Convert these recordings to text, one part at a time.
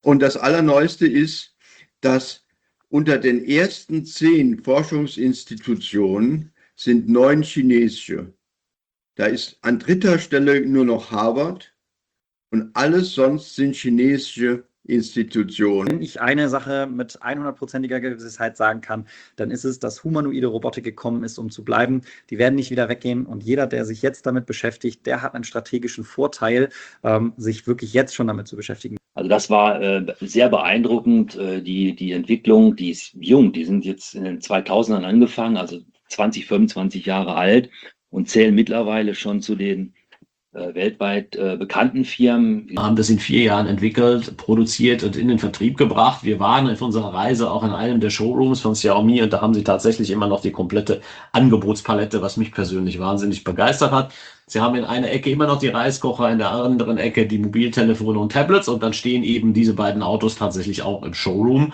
Und das Allerneueste ist, dass unter den ersten 10 Forschungsinstitutionen sind 9 chinesische. Da ist an dritter Stelle nur noch Harvard und alles sonst sind chinesische Institutionen. Wenn ich eine Sache mit 100%iger Gewissheit sagen kann, dann ist es, dass humanoide Robotik gekommen ist, um zu bleiben. Die werden nicht wieder weggehen und jeder, der sich jetzt damit beschäftigt, der hat einen strategischen Vorteil, sich wirklich jetzt schon damit zu beschäftigen. Also das war sehr beeindruckend, die Entwicklung, die ist jung, die sind jetzt in den 2000ern angefangen, also 20, 25 Jahre alt und zählen mittlerweile schon zu den weltweit bekannten Firmen. Wir haben das in 4 Jahren entwickelt, produziert und in den Vertrieb gebracht. Wir waren auf unserer Reise auch in einem der Showrooms von Xiaomi und da haben sie tatsächlich immer noch die komplette Angebotspalette, was mich persönlich wahnsinnig begeistert hat. Sie haben in einer Ecke immer noch die Reiskocher, in der anderen Ecke die Mobiltelefone und Tablets und dann stehen eben diese beiden Autos tatsächlich auch im Showroom.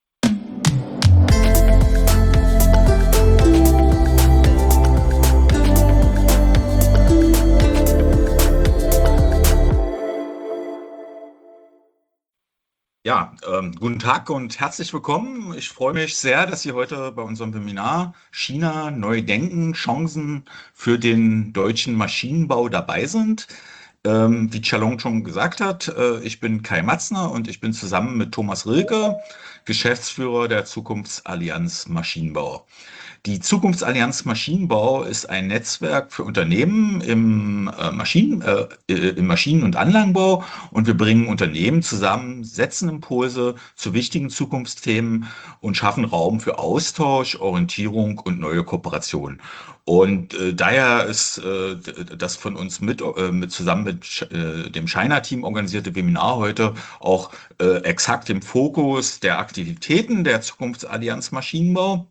Ja, guten Tag und herzlich willkommen. Ich freue mich sehr, dass Sie heute bei unserem Webinar China neu denken, Chancen für den deutschen Maschinenbau dabei sind. Wie Chalong schon gesagt hat, ich bin Kai Matzner und ich bin zusammen mit Thomas Rilke, Geschäftsführer der Zukunftsallianz Maschinenbau. Die Zukunftsallianz Maschinenbau ist ein Netzwerk für Unternehmen im Maschinen- und Anlagenbau und wir bringen Unternehmen zusammen, setzen Impulse zu wichtigen Zukunftsthemen und schaffen Raum für Austausch, Orientierung und neue Kooperationen. Und daher ist das von uns zusammen mit dem China-Team organisierte Webinar heute auch exakt im Fokus der Aktivitäten der Zukunftsallianz Maschinenbau.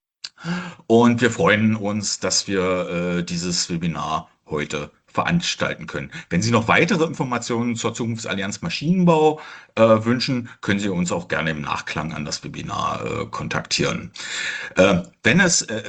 Und wir freuen uns, dass wir dieses Webinar heute veranstalten können. Wenn Sie noch weitere Informationen zur Zukunftsallianz Maschinenbau wünschen, können Sie uns auch gerne im Nachklang an das Webinar kontaktieren. Wenn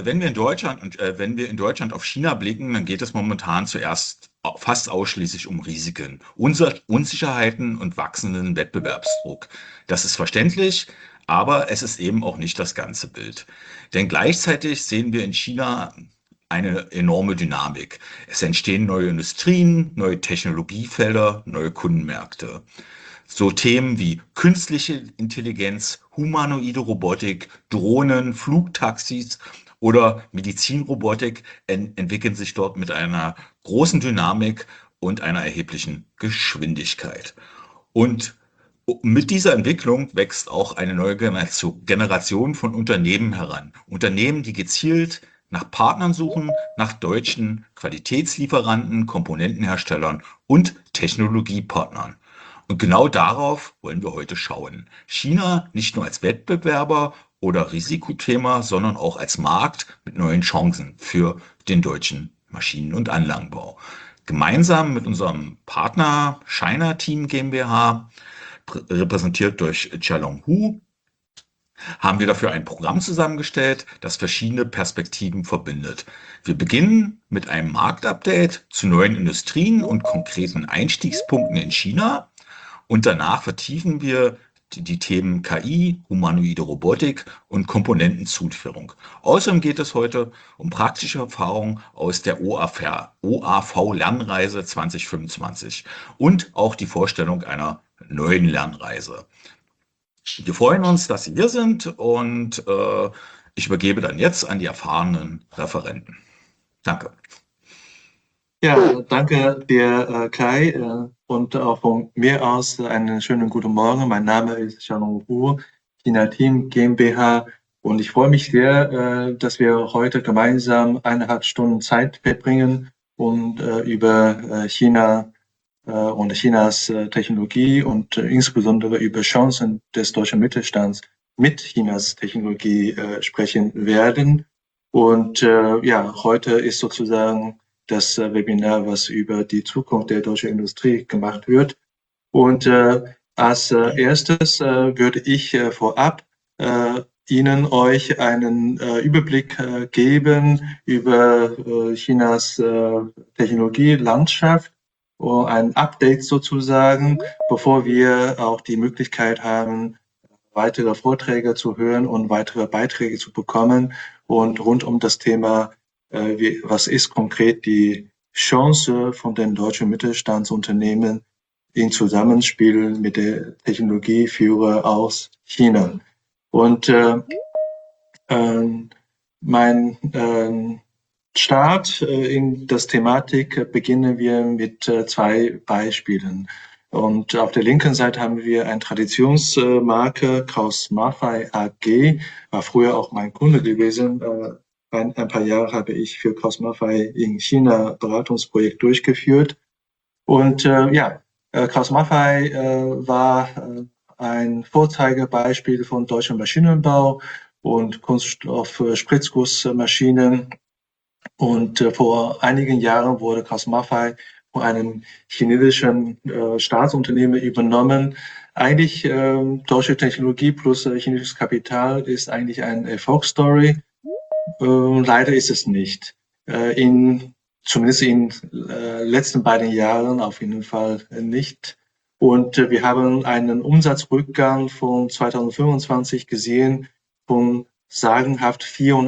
wir in Deutschland auf China blicken, dann geht es momentan zuerst fast ausschließlich um Risiken, Unsicherheiten und wachsenden Wettbewerbsdruck. Das ist verständlich, aber es ist eben auch nicht das ganze Bild. Denn gleichzeitig sehen wir in China eine enorme Dynamik. Es entstehen neue Industrien, neue Technologiefelder, neue Kundenmärkte. So Themen wie künstliche Intelligenz, humanoide Robotik, Drohnen, Flugtaxis oder Medizinrobotik entwickeln sich dort mit einer großen Dynamik und einer erheblichen Geschwindigkeit. Und mit dieser Entwicklung wächst auch eine neue Generation von Unternehmen heran. Unternehmen, die gezielt nach Partnern suchen, nach deutschen Qualitätslieferanten, Komponentenherstellern und Technologiepartnern. Und genau darauf wollen wir heute schauen. China nicht nur als Wettbewerber oder Risikothema, sondern auch als Markt mit neuen Chancen für den deutschen Maschinen- und Anlagenbau. Gemeinsam mit unserem Partner China Team GmbH, repräsentiert durch Chalong Hu, haben wir dafür ein Programm zusammengestellt, das verschiedene Perspektiven verbindet. Wir beginnen mit einem Marktupdate zu neuen Industrien und konkreten Einstiegspunkten in China und danach vertiefen wir die Themen KI, humanoide Robotik und Komponentenzulieferung. Außerdem geht es heute um praktische Erfahrungen aus der OAV-Lernreise 2025 und auch die Vorstellung einer neuen Lernreise. Wir freuen uns, dass Sie hier sind und ich übergebe dann jetzt an die erfahrenen Referenten. Danke. Ja, danke dir, Kai, und auch von mir aus einen schönen guten Morgen. Mein Name ist Chalong Hu, China Team GmbH, und ich freue mich sehr, dass wir heute gemeinsam 1,5 Stunden Zeit verbringen und über China und Chinas Technologie und insbesondere über Chancen des deutschen Mittelstands mit Chinas Technologie sprechen werden. Und ja, heute ist sozusagen das Webinar, was über die Zukunft der deutschen Industrie gemacht wird. Und als erstes würde ich vorab euch einen Überblick geben über Chinas Technologielandschaft ein Update sozusagen, bevor wir auch die Möglichkeit haben, weitere Vorträge zu hören und weitere Beiträge zu bekommen und rund um das Thema, was ist konkret die Chance von den deutschen Mittelstandsunternehmen in Zusammenspiel mit der Technologieführer aus China. Und mein Start in das Thematik beginnen wir mit zwei Beispielen. Und auf der linken Seite haben wir eine Traditionsmarke, Kraus Maffei AG, war früher auch mein Kunde gewesen. Ein paar Jahre habe ich für Kraus Maffei in China Beratungsprojekt durchgeführt. Und Kraus Maffei war ein Vorzeigebeispiel von deutschem Maschinenbau und Kunststoff-Spritzgussmaschinen. Und vor einigen Jahren wurde Kraus Maffei von einem chinesischen Staatsunternehmen übernommen. Eigentlich deutsche Technologie plus chinesisches Kapital ist eigentlich eine Erfolgsstory. Leider ist es nicht. Zumindest in letzten beiden Jahren auf jeden Fall nicht. Und wir haben einen Umsatzrückgang von 2025 gesehen von sagenhaft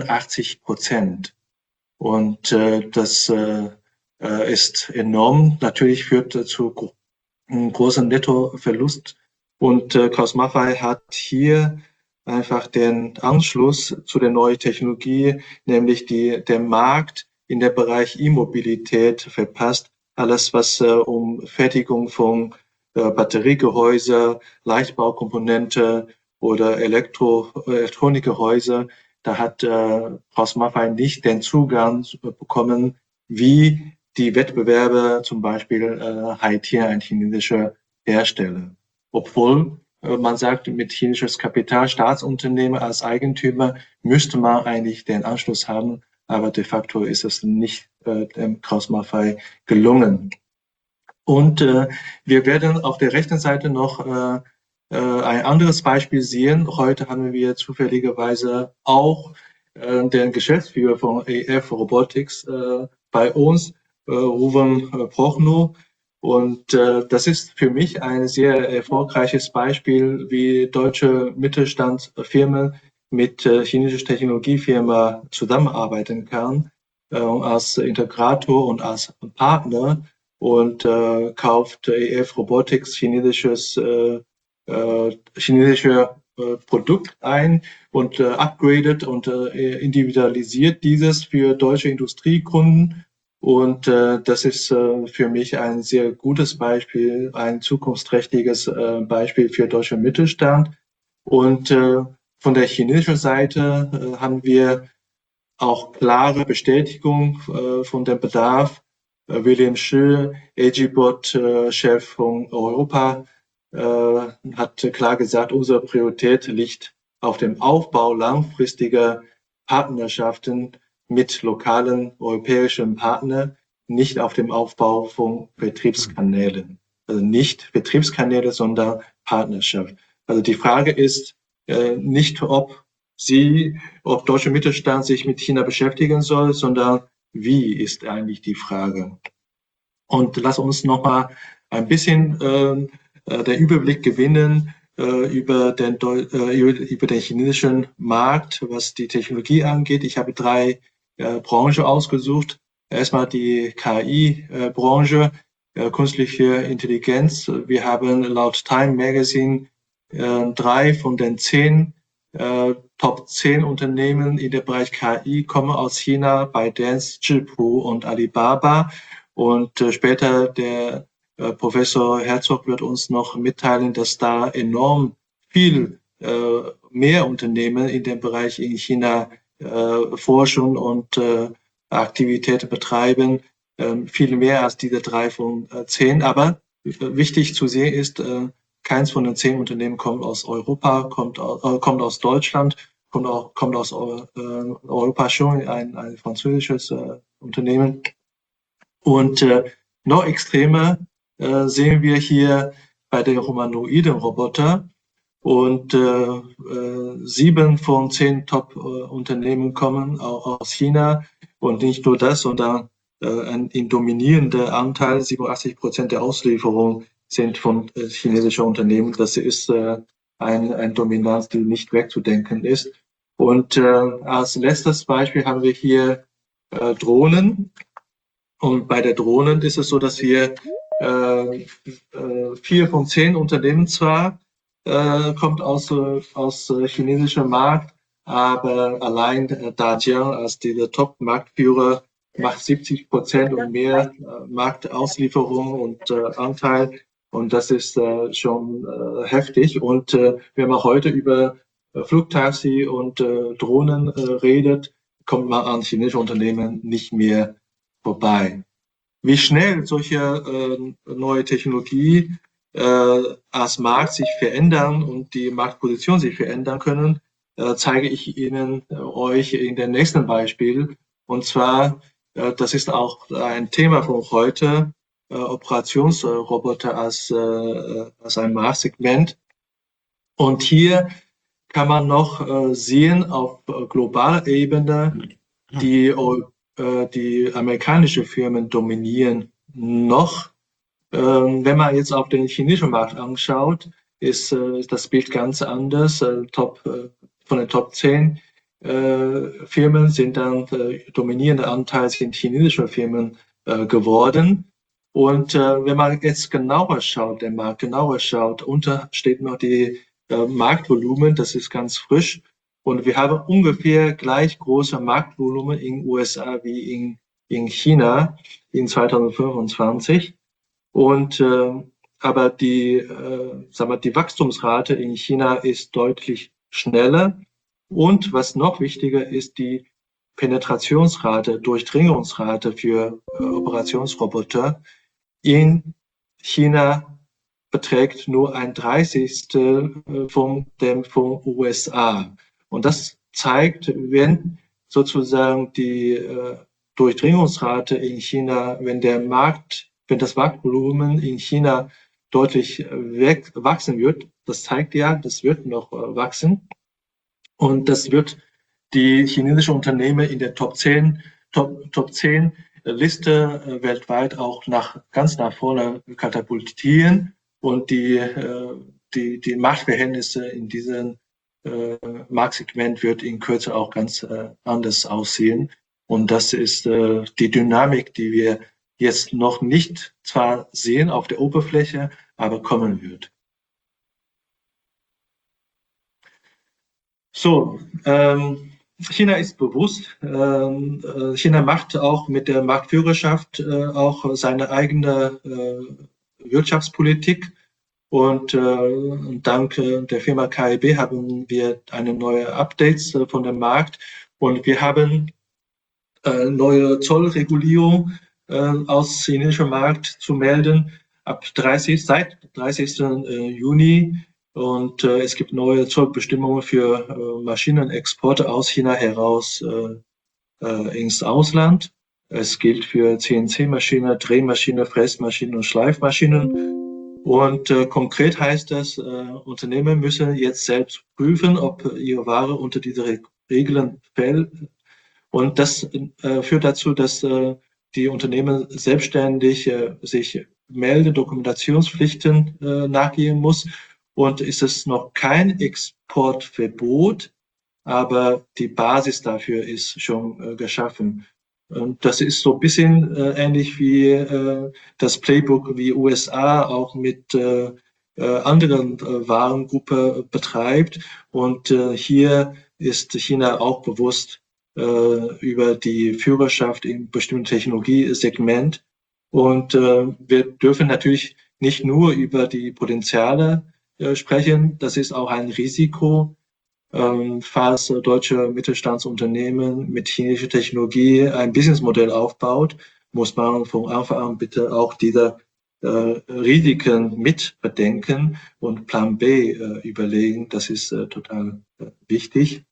84%. Und das ist enorm. Natürlich führt zu einem großen Nettoverlust. Und Kraus Maffei hat hier einfach den Anschluss zu der neuen Technologie, nämlich der Markt in der Bereich E-Mobilität verpasst. Alles, was um Fertigung von Batteriegehäuse, Leichtbaukomponente oder Elektronikgehäuse, da hat Kraus Maffei nicht den Zugang bekommen, wie die Wettbewerber, zum Beispiel Haitian, ein chinesischer Hersteller. Obwohl man sagt, mit chinesisches Kapital, Staatsunternehmen als Eigentümer müsste man eigentlich den Anschluss haben, aber de facto ist es nicht dem Kraus Maffei gelungen. Und wir werden auf der rechten Seite noch ein anderes Beispiel sehen. Heute haben wir zufälligerweise auch den Geschäftsführer von EF Robotics bei uns, Ruven Prochnow. Und das ist für mich ein sehr erfolgreiches Beispiel, wie deutsche Mittelstandsfirmen mit chinesischer Technologiefirma zusammenarbeiten kann, als Integrator und als Partner, und kauft EF Robotics chinesische Produkt ein und upgradet und individualisiert dieses für deutsche Industriekunden. Und das ist für mich ein sehr gutes Beispiel, ein zukunftsträchtiges Beispiel für deutschen Mittelstand. Und von der chinesischen Seite haben wir auch klare Bestätigung von dem Bedarf. William Shi, AGBot-Chef von Europa, hat klar gesagt, unsere Priorität liegt auf dem Aufbau langfristiger Partnerschaften mit lokalen europäischen Partnern, nicht auf dem Aufbau von Vertriebskanälen. Also nicht Vertriebskanäle, sondern Partnerschaft. Also die Frage ist nicht, ob deutsche Mittelstand sich mit China beschäftigen soll, sondern wie ist eigentlich die Frage. Und lass uns noch mal ein bisschen den Überblick gewinnen über den chinesischen Markt, was die Technologie angeht. Ich habe 3 Branchen ausgesucht. Erstmal die KI-Branche, künstliche Intelligenz. Wir haben laut Time Magazine 3 von den 10 Top 10 Unternehmen in dem Bereich KI kommen aus China, ByteDance, Zhipu und Alibaba. Und später der Professor Herzog wird uns noch mitteilen, dass da enorm viel mehr Unternehmen in dem Bereich in China forschen und Aktivitäten betreiben, viel mehr als diese 3 von 10. Aber wichtig zu sehen ist, keins von den 10 Unternehmen kommt aus Europa, kommt aus Deutschland, kommt aus Europa schon, ein französisches Unternehmen. Und noch extremer sehen wir hier bei den humanoiden Roboter. Und 7 von 10 Top-Unternehmen kommen aus China. Und nicht nur das, sondern ein dominierender Anteil, 87% der Auslieferung sind von chinesischen Unternehmen. Das ist ein Dominanz, die nicht wegzudenken ist. Und als letztes Beispiel haben wir hier Drohnen. Und bei der Drohnen ist es so, dass wir 4 von 10 Unternehmen zwar kommt aus chinesischer Markt, aber allein Dajiang als dieser Top-Marktführer macht 70% und mehr Marktauslieferung und Anteil. Und das ist schon heftig. Und wenn man heute über Flugtaxi und Drohnen redet, kommt man an chinesische Unternehmen nicht mehr vorbei. Wie schnell solche neue Technologie als Markt sich verändern und die Marktposition sich verändern können, zeige ich Ihnen euch in dem nächsten Beispiel. Und zwar, das ist auch ein Thema von heute, Operationsroboter als ein Marktsegment. Und hier kann man noch sehen auf globaler Ebene, die amerikanische Firmen dominieren noch. Wenn man jetzt auf den chinesischen Markt anschaut, ist das Bild ganz anders. Von den Top 10 Firmen sind dann dominierende Anteil sind chinesische Firmen geworden. Und wenn man jetzt genauer schaut, den Markt genauer schaut, unter steht noch die Marktvolumen, das ist ganz frisch. Und wir haben ungefähr gleich große Marktvolumen in USA wie in China in 2025. Und aber die Wachstumsrate in China ist deutlich schneller. Und was noch wichtiger ist, die Penetrationsrate, Durchdringungsrate für Operationsroboter in China beträgt nur 1/30 von dem von USA. Und das zeigt, wenn sozusagen die Durchdringungsrate in China, wenn das Marktvolumen in China deutlich wachsen wird, das zeigt ja, das wird noch wachsen. Und das wird die chinesischen Unternehmen in der Top 10 Liste weltweit auch ganz nach vorne katapultieren und die Machtverhältnisse in diesem Marktsegment wird in Kürze auch ganz anders aussehen. Und das ist die Dynamik, die wir jetzt noch nicht zwar sehen auf der Oberfläche, aber kommen wird. So, China ist bewusst. China macht auch mit der Marktführerschaft auch seine eigene Wirtschaftspolitik. Und dank der Firma KIB haben wir eine neue Updates von dem Markt. Und wir haben neue Zollregulierung aus chinesischen Markt zu melden seit 30. Juni. Und es gibt neue Zollbestimmungen für Maschinenexporte aus China heraus ins Ausland. Es gilt für CNC-Maschinen, Drehmaschinen, Fräsmaschinen und Schleifmaschinen. Und konkret heißt das, Unternehmen müssen jetzt selbst prüfen, ob ihre Ware unter diese Regeln fällt. Und das führt dazu, dass die Unternehmen selbstständig sich Dokumentationspflichten nachgehen muss. Und ist es noch kein Exportverbot, aber die Basis dafür ist schon geschaffen. Und das ist so ein bisschen ähnlich wie das Playbook wie USA auch mit anderen Warengruppen betreibt. Und hier ist China auch bewusst über die Führerschaft in bestimmten Technologiesegment. Und wir dürfen natürlich nicht nur über die Potenziale sprechen. Das ist auch ein Risiko. Falls deutsche Mittelstandsunternehmen mit chinesischer Technologie ein Businessmodell aufbaut, muss man von Anfang an bitte auch diese Risiken mit bedenken und Plan B überlegen. Das ist total wichtig.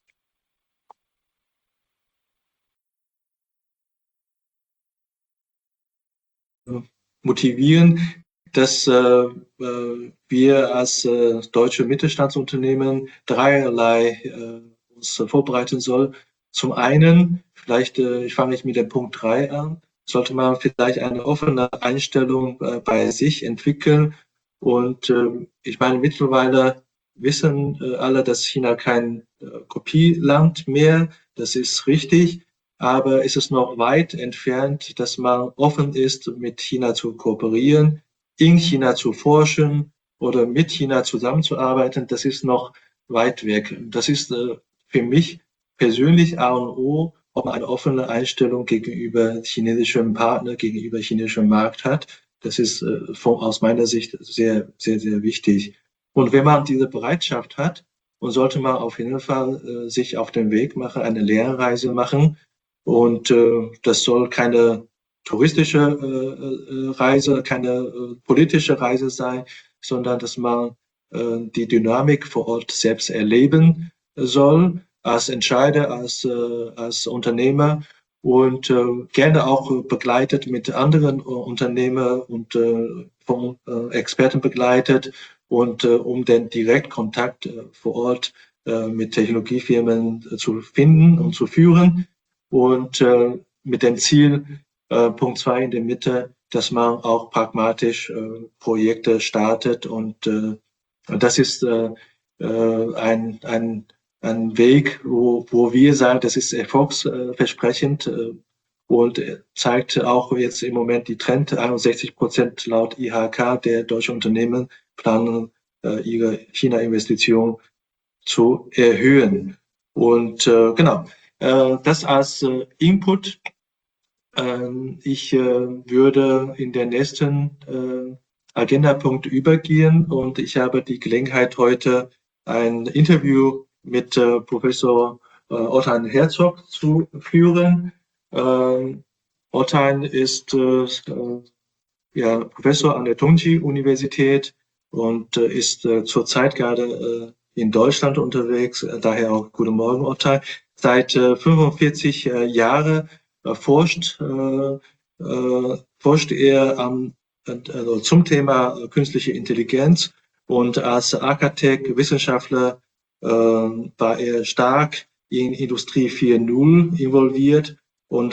Motivieren, dass wir als deutsche Mittelstandsunternehmen dreierlei uns vorbereiten soll. Zum einen, vielleicht ich fange mit dem Punkt 3 an, sollte man vielleicht eine offene Einstellung bei sich entwickeln. Und ich meine, mittlerweile wissen alle, dass China kein Kopieland mehr, das ist richtig, aber es ist noch weit entfernt, dass man offen ist, mit China zu kooperieren, in China zu forschen oder mit China zusammenzuarbeiten. Das ist noch weit weg. Das ist für mich persönlich A und O, ob man eine offene Einstellung gegenüber chinesischen Partnern, gegenüber chinischem Markt hat. Das ist aus meiner Sicht sehr, sehr, sehr wichtig. Und wenn man diese Bereitschaft hat, und sollte man auf jeden Fall sich auf den Weg machen, eine Lehrreise machen. Und das soll keine touristische Reise, keine politische Reise sein, sondern dass man die Dynamik vor Ort selbst erleben soll, als Entscheider, als Unternehmer und gerne auch begleitet mit anderen Unternehmern und von Experten begleitet und um den Direktkontakt vor Ort mit Technologiefirmen zu finden und zu führen und mit dem Ziel, Punkt 2 in der Mitte, dass man auch pragmatisch Projekte startet und das ist ein Weg, wo wir sagen, das ist erfolgsversprechend und zeigt auch jetzt im Moment die Trend, 61% laut IHK der deutschen Unternehmen planen, ihre China-Investition zu erhöhen. Und genau, das als Input. Ich würde in den nächsten Agendapunkt übergehen und ich habe die Gelegenheit, heute ein Interview mit Professor Ottan Herzog zu führen. Ottan ist ja, Professor an der Tongji-Universität und ist zurzeit gerade in Deutschland unterwegs. Daher auch guten Morgen, Ottan. Seit 45 Jahren forscht er also zum Thema künstliche Intelligenz und als Architekt, Wissenschaftler war er stark in Industrie 4.0 involviert und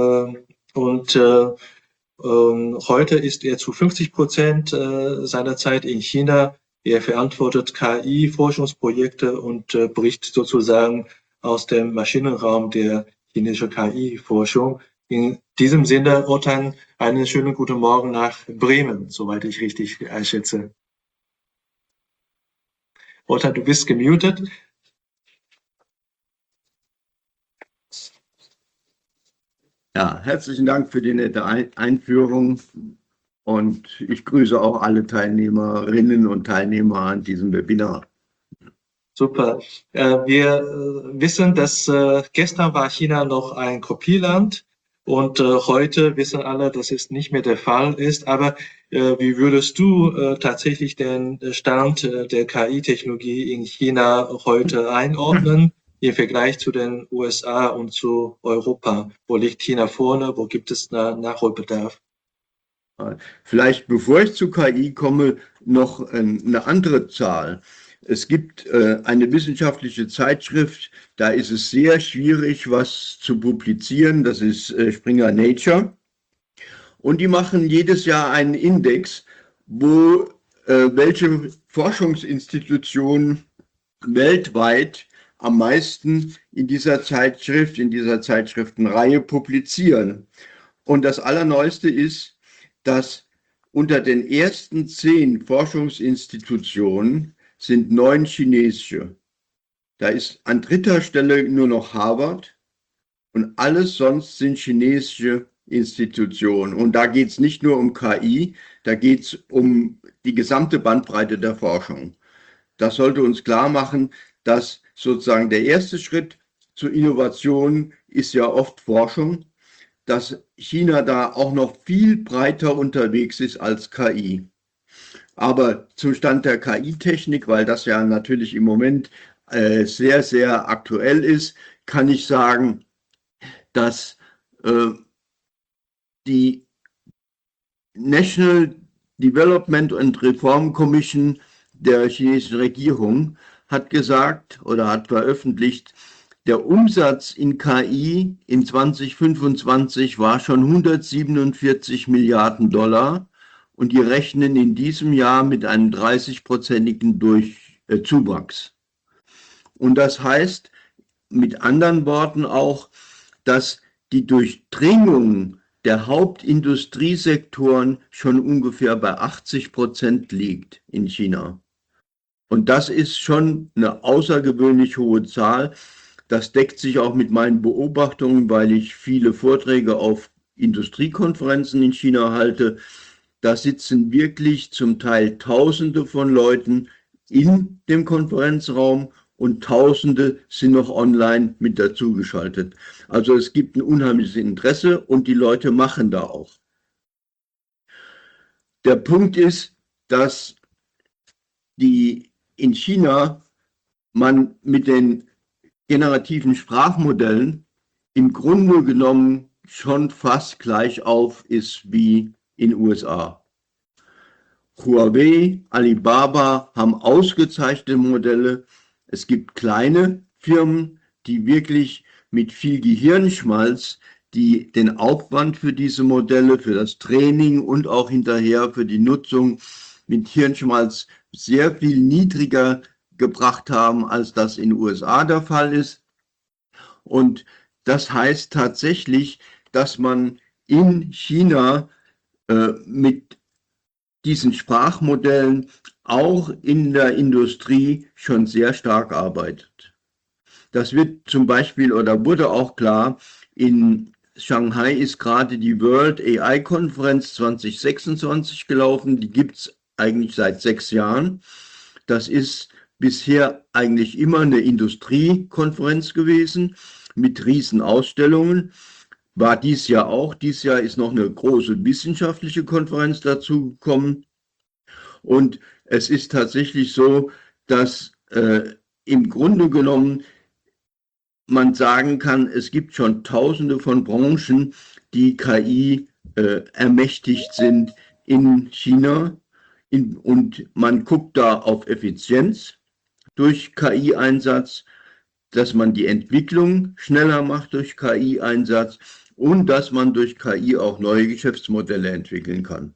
heute ist er zu 50% seiner Zeit in China. Er verantwortet KI-Forschungsprojekte und bricht sozusagen aus dem Maschinenraum der chinesischen KI-Forschung. In diesem Sinne, Ottan, einen schönen guten Morgen nach Bremen, soweit ich richtig einschätze. Ottan, du bist gemutet. Ja, herzlichen Dank für die nette Einführung und ich grüße auch alle Teilnehmerinnen und Teilnehmer an diesem Webinar. Super. Wir wissen, dass gestern war China noch ein Kopieland und heute wissen alle, dass es nicht mehr der Fall ist. Aber wie würdest du tatsächlich den Stand der KI-Technologie in China heute einordnen im Vergleich zu den USA und zu Europa? Wo liegt China vorne? Wo gibt es Nachholbedarf? Vielleicht, bevor ich zu KI komme, noch eine andere Zahl. Es gibt eine wissenschaftliche Zeitschrift, da ist es sehr schwierig, was zu publizieren. Das ist Springer Nature. Und die machen jedes Jahr einen Index, wo welche Forschungsinstitutionen weltweit am meisten in dieser Zeitschrift, in dieser Zeitschriftenreihe publizieren. Und das Allerneueste ist, dass unter den ersten 10 Forschungsinstitutionen sind 9 chinesische. Da ist an 3. Stelle nur noch Harvard und alles sonst sind chinesische Institutionen. Und da geht es nicht nur um KI, da geht es um die gesamte Bandbreite der Forschung. Das sollte uns klar machen, dass sozusagen der erste Schritt zur Innovation ist ja oft Forschung, dass China da auch noch viel breiter unterwegs ist als KI. Aber zum Stand der KI-Technik, weil das ja natürlich im Moment sehr, sehr aktuell ist, kann ich sagen, dass die National Development and Reform Commission der chinesischen Regierung hat gesagt oder hat veröffentlicht, Der Umsatz in KI in 2025 war schon 147 Milliarden Dollar und die rechnen in diesem Jahr mit einem 30-prozentigen Zuwachs. Und das heißt mit anderen Worten auch, dass die Durchdringung der Hauptindustriesektoren schon ungefähr bei 80% liegt in China. Und das ist schon eine außergewöhnlich hohe Zahl. Das deckt sich auch mit meinen Beobachtungen, weil ich viele Vorträge auf Industriekonferenzen in China halte. Da sitzen wirklich zum Teil Tausende von Leuten in dem Konferenzraum und Tausende sind noch online mit dazugeschaltet. Also es gibt ein unheimliches Interesse und die Leute machen da auch. Der Punkt ist, dass in China man mit den generativen Sprachmodellen im Grunde genommen schon fast gleich auf ist wie in den USA. Huawei, Alibaba haben ausgezeichnete Modelle. Es gibt kleine Firmen, die wirklich mit viel Gehirnschmalz, die den Aufwand für diese Modelle, für das Training und auch hinterher für die Nutzung mit Hirnschmalz sehr viel niedriger gebracht haben, als das in den USA der Fall ist. Und das heißt tatsächlich, dass man in China mit diesen Sprachmodellen auch in der Industrie schon sehr stark arbeitet. Das wird zum Beispiel oder wurde auch klar, in Shanghai ist gerade die World AI-Konferenz 2026 gelaufen. Die gibt es eigentlich seit 6 Jahren. Das ist bisher eigentlich immer eine Industriekonferenz gewesen mit riesen Ausstellungen. War dies Jahr auch. Dies Jahr ist noch eine große wissenschaftliche Konferenz dazu gekommen. Und es ist tatsächlich so, dass im Grunde genommen man sagen kann, es gibt schon Tausende von Branchen, die KI ermächtigt sind in China. Und man guckt da auf Effizienz durch KI-Einsatz, dass man die Entwicklung schneller macht durch KI-Einsatz und dass man durch KI auch neue Geschäftsmodelle entwickeln kann.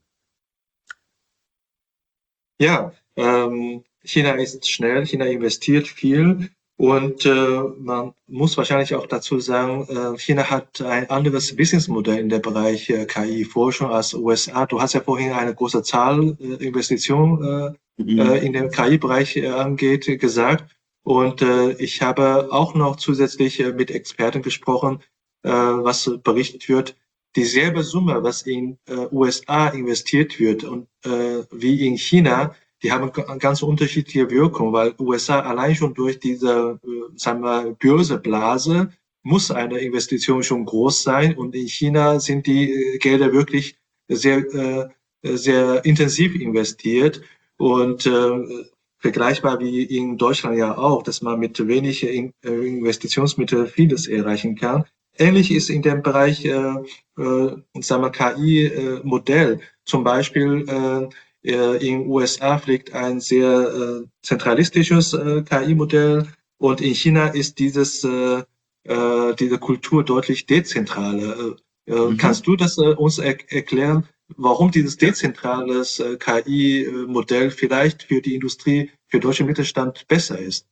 Ja, China ist schnell, China investiert viel und man muss wahrscheinlich auch dazu sagen, China hat ein anderes Businessmodell in der Bereich KI-Forschung als USA. Du hast ja vorhin eine große Zahl Investitionen in den KI-Bereich angeht, gesagt. Und ich habe auch noch zusätzlich mit Experten gesprochen, was berichtet wird, dieselbe Summe, was in USA investiert wird und wie in China, die haben ganz unterschiedliche Wirkung, weil USA allein schon durch diese, sagen wir, Börseblase muss eine Investition schon groß sein und in China sind die Gelder wirklich sehr, sehr intensiv investiert und vergleichbar wie in Deutschland ja auch, dass man mit wenig Investitionsmitteln vieles erreichen kann. Ähnlich ist in dem Bereich sagen wir, KI-Modell. Zum Beispiel in USA fliegt ein sehr zentralistisches KI-Modell und in China ist diese Kultur deutlich dezentraler. Kannst du das uns erklären, warum dieses dezentrales KI-Modell vielleicht für die Industrie, für deutschen Mittelstand besser ist?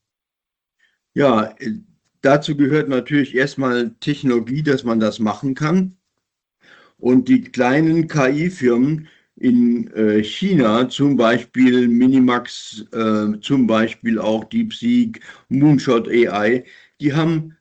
Ja, dazu gehört natürlich erstmal Technologie, dass man das machen kann. Und die kleinen KI-Firmen in China, zum Beispiel Minimax, zum Beispiel auch DeepSeek, Moonshot AI, die haben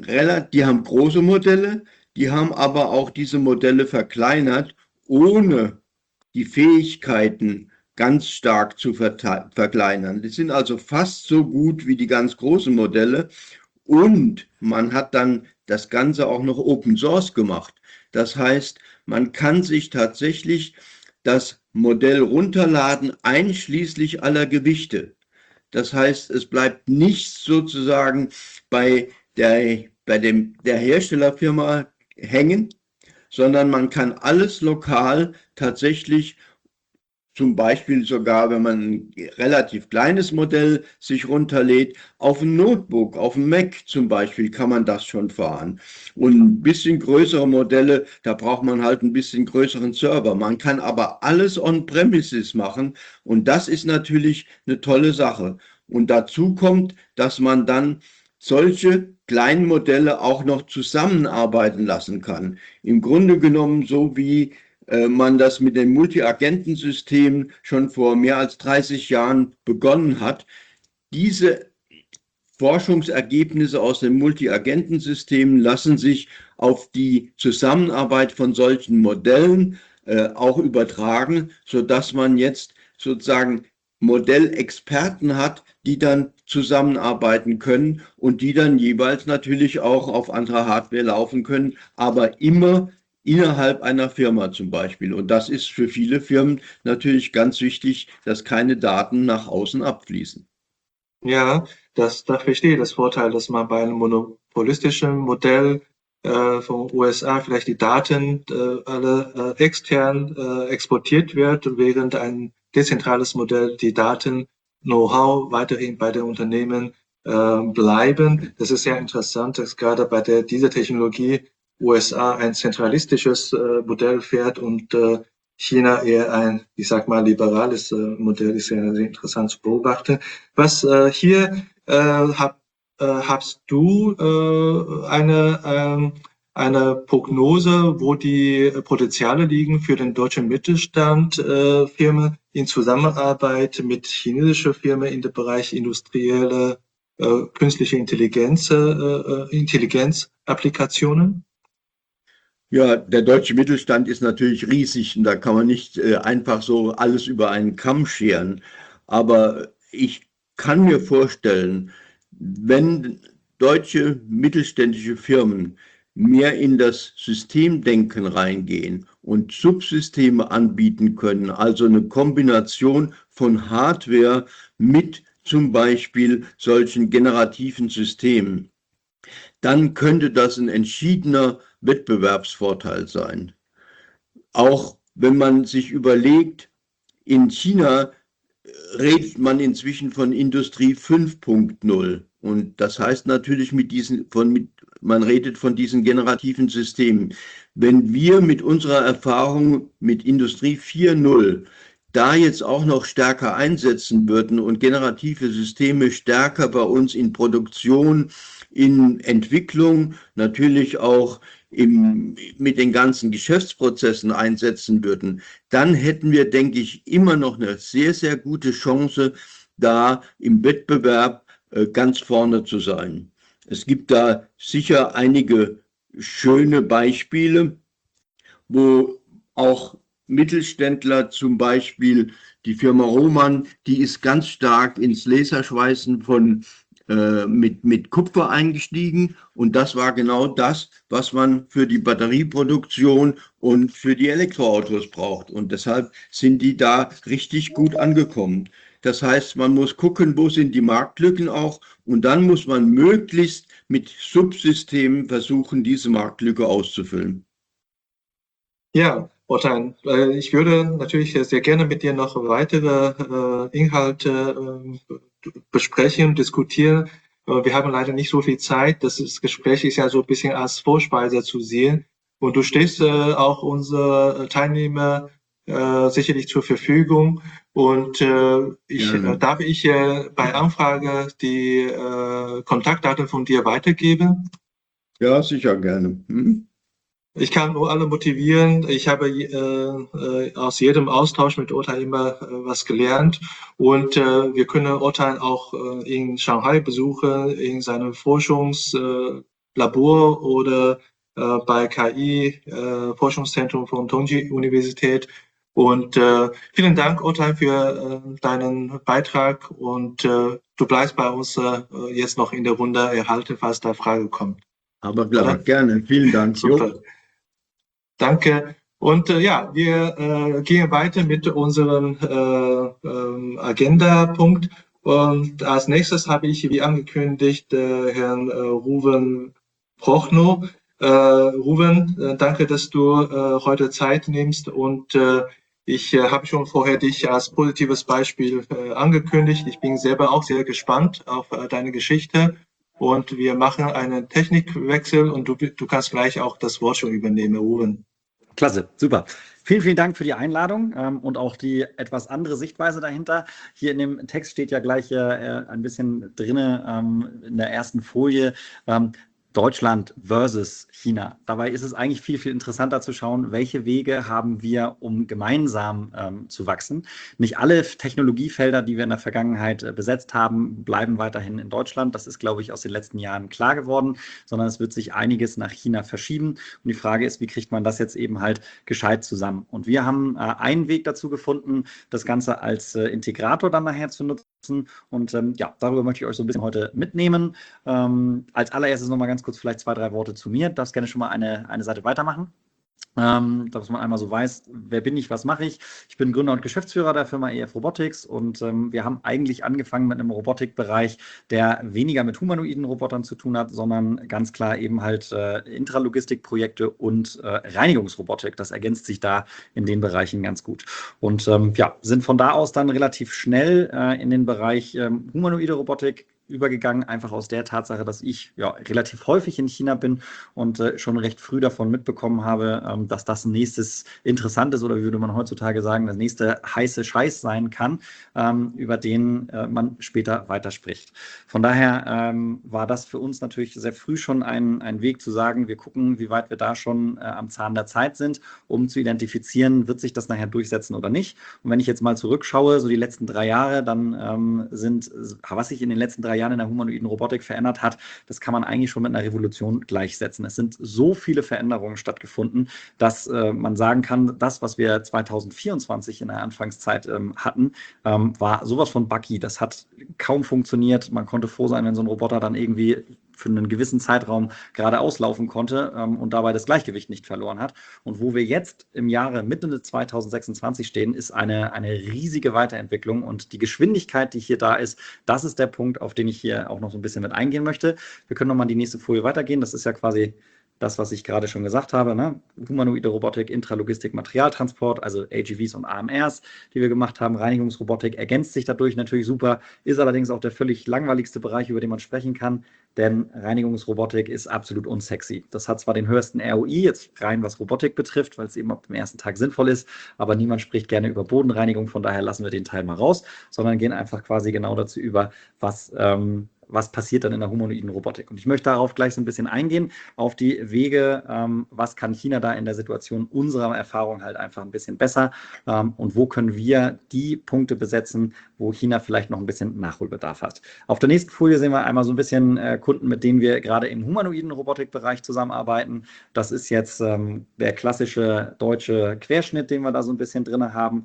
große Modelle, die haben aber auch diese Modelle verkleinert, ohne die Fähigkeiten ganz stark zu verkleinern. Die sind also fast so gut wie die ganz großen Modelle und man hat dann das Ganze auch noch Open Source gemacht. Das heißt, man kann sich tatsächlich das Modell runterladen, einschließlich aller Gewichte. Das heißt, es bleibt nichts sozusagen bei der Herstellerfirma hängen, sondern man kann alles lokal tatsächlich zum Beispiel sogar, wenn man ein relativ kleines Modell sich runterlädt, auf ein Notebook, auf dem Mac zum Beispiel kann man das schon fahren. Und ein bisschen größere Modelle, da braucht man halt ein bisschen größeren Server. Man kann aber alles on-premises machen und das ist natürlich eine tolle Sache. Und dazu kommt, dass man dann solche kleinen Modelle auch noch zusammenarbeiten lassen kann. Im Grunde genommen so wie man das mit dem Multi-Agenten-System schon vor mehr als 30 Jahren begonnen hat. Diese Forschungsergebnisse aus den Multi-Agenten-Systemen lassen sich auf die Zusammenarbeit von solchen Modellen auch übertragen, sodass man jetzt sozusagen Modellexperten hat, die dann zusammenarbeiten können und die dann jeweils natürlich auch auf anderer Hardware laufen können, aber immer innerhalb einer Firma zum Beispiel. Und das ist für viele Firmen natürlich ganz wichtig, dass keine Daten nach außen abfließen. Ja, da verstehe ich das Vorteil, dass man bei einem monopolistischen Modell von USA vielleicht die Daten alle extern exportiert wird, während ein dezentrales Modell die Daten, Know-how weiterhin bei den Unternehmen bleiben. Das ist sehr interessant, dass gerade bei dieser Technologie USA ein zentralistisches Modell fährt und China eher ein, ich sag mal, liberales Modell ist ja sehr interessant zu beobachten. Was hier hast du eine Prognose, wo die Potenziale liegen für den deutschen Mittelstand, Firmen in Zusammenarbeit mit chinesischen Firmen in dem Bereich industrielle künstliche Intelligenz-Applikationen? Ja, der deutsche Mittelstand ist natürlich riesig und da kann man nicht einfach so alles über einen Kamm scheren. Aber ich kann mir vorstellen, wenn deutsche mittelständische Firmen mehr in das Systemdenken reingehen und Subsysteme anbieten können, also eine Kombination von Hardware mit zum Beispiel solchen generativen Systemen, dann könnte das ein entschiedener Wettbewerbsvorteil sein. Auch wenn man sich überlegt, in China redet man inzwischen von Industrie 5.0 und das heißt natürlich man redet von diesen generativen Systemen. Wenn wir mit unserer Erfahrung mit Industrie 4.0 da jetzt auch noch stärker einsetzen würden und generative Systeme stärker bei uns in Produktion, in Entwicklung, natürlich auch mit den ganzen Geschäftsprozessen einsetzen würden, dann hätten wir, denke ich, immer noch eine sehr, sehr gute Chance, da im Wettbewerb ganz vorne zu sein. Es gibt da sicher einige schöne Beispiele, wo auch Mittelständler, zum Beispiel die Firma Roman, die ist ganz stark ins Laserschweißen mit Kupfer eingestiegen und das war genau das, was man für die Batterieproduktion und für die Elektroautos braucht und deshalb sind die da richtig gut angekommen. Das heißt, man muss gucken, wo sind die Marktlücken auch und dann muss man möglichst mit Subsystemen versuchen, diese Marktlücke auszufüllen. Ja, Ortan, ich würde natürlich sehr gerne mit dir noch weitere Inhalte besprechen, diskutieren. Wir haben leider nicht so viel Zeit. Das Gespräch ist ja so ein bisschen als Vorspeise zu sehen. Und du stehst auch unsere Teilnehmer sicherlich zur Verfügung. Und darf ich bei Anfrage die Kontaktdaten von dir weitergeben? Ja, sicher gerne. Ich kann nur alle motivieren. Ich habe aus jedem Austausch mit Ortan immer was gelernt und wir können Ortan auch in Shanghai besuchen, in seinem Forschungslabor oder bei KI Forschungszentrum von Tongji Universität. Und vielen Dank, Ortan, für deinen Beitrag und du bleibst bei uns jetzt noch in der Runde erhalten, falls da Frage kommt. Aber klar, gerne. Vielen Dank. Super. Danke. Und ja, wir gehen weiter mit unserem Agenda-Punkt. Und als nächstes habe ich, wie angekündigt, Herrn Ruven Prochnow. Ruven, danke, dass du heute Zeit nimmst und Ich habe schon vorher dich als positives Beispiel angekündigt. Ich bin selber auch sehr gespannt auf deine Geschichte und wir machen einen Technikwechsel und du kannst gleich auch das Wort schon übernehmen, Ruben. Klasse, super. Vielen, vielen Dank für die Einladung und auch die etwas andere Sichtweise dahinter. Hier in dem Text steht ja gleich ein bisschen drinne in der ersten Folie. Deutschland versus China. Dabei ist es eigentlich viel, viel interessanter zu schauen, welche Wege haben wir, um gemeinsam zu wachsen. Nicht alle Technologiefelder, die wir in der Vergangenheit besetzt haben, bleiben weiterhin in Deutschland. Das ist, glaube ich, aus den letzten Jahren klar geworden, sondern es wird sich einiges nach China verschieben. Und die Frage ist, wie kriegt man das jetzt eben halt gescheit zusammen? Und wir haben einen Weg dazu gefunden, das Ganze als Integrator dann nachher zu nutzen. Und ja, darüber möchte ich euch so ein bisschen heute mitnehmen. Als allererstes nochmal ganz kurz vielleicht 2, 3 Worte zu mir. Darfst gerne schon mal eine Seite weitermachen. Dass man einmal so weiß, wer bin ich, was mache ich. Ich bin Gründer und Geschäftsführer der Firma EF Robotics und wir haben eigentlich angefangen mit einem Robotikbereich, der weniger mit humanoiden Robotern zu tun hat, sondern ganz klar eben halt Intralogistikprojekte und Reinigungsrobotik. Das ergänzt sich da in den Bereichen ganz gut. Und ja, sind von da aus dann relativ schnell in den Bereich humanoide Robotik übergegangen, einfach aus der Tatsache, dass ich ja relativ häufig in China bin und schon recht früh davon mitbekommen habe, dass das ein nächstes interessantes oder wie würde man heutzutage sagen, das nächste heiße Scheiß sein kann, über den man später weiterspricht. Von daher war das für uns natürlich sehr früh schon ein Weg zu sagen, wir gucken, wie weit wir da schon am Zahn der Zeit sind, um zu identifizieren, wird sich das nachher durchsetzen oder nicht. Und wenn ich jetzt mal zurückschaue, so die letzten 3 Jahre, dann was sich in den letzten 3 Jahren in der humanoiden Robotik verändert hat, das kann man eigentlich schon mit einer Revolution gleichsetzen. Es sind so viele Veränderungen stattgefunden, dass man sagen kann, das, was wir 2024 in der Anfangszeit hatten, war sowas von buggy. Das hat kaum funktioniert. Man konnte froh sein, wenn so ein Roboter dann irgendwie für einen gewissen Zeitraum geradeaus laufen konnte und dabei das Gleichgewicht nicht verloren hat. Und wo wir jetzt im Jahre Mitte 2026 stehen, ist eine riesige Weiterentwicklung und die Geschwindigkeit, die hier da ist, das ist der Punkt, auf den ich hier auch noch so ein bisschen mit eingehen möchte. Wir können nochmal die nächste Folie weitergehen. Das ist ja quasi das, was ich gerade schon gesagt habe, ne? Humanoide Robotik, Intralogistik, Materialtransport, also AGVs und AMRs, die wir gemacht haben. Reinigungsrobotik ergänzt sich dadurch natürlich super, ist allerdings auch der völlig langweiligste Bereich, über den man sprechen kann, denn Reinigungsrobotik ist absolut unsexy. Das hat zwar den höchsten ROI, jetzt rein was Robotik betrifft, weil es eben ab dem ersten Tag sinnvoll ist, aber niemand spricht gerne über Bodenreinigung, von daher lassen wir den Teil mal raus, sondern gehen einfach quasi genau dazu über, was passiert dann in der humanoiden Robotik. Und ich möchte darauf gleich so ein bisschen eingehen, auf die Wege, was kann China da in der Situation unserer Erfahrung halt einfach ein bisschen besser und wo können wir die Punkte besetzen, wo China vielleicht noch ein bisschen Nachholbedarf hat. Auf der nächsten Folie sehen wir einmal so ein bisschen Kunden, mit denen wir gerade im humanoiden Robotikbereich zusammenarbeiten. Das ist jetzt der klassische deutsche Querschnitt, den wir da so ein bisschen drin haben.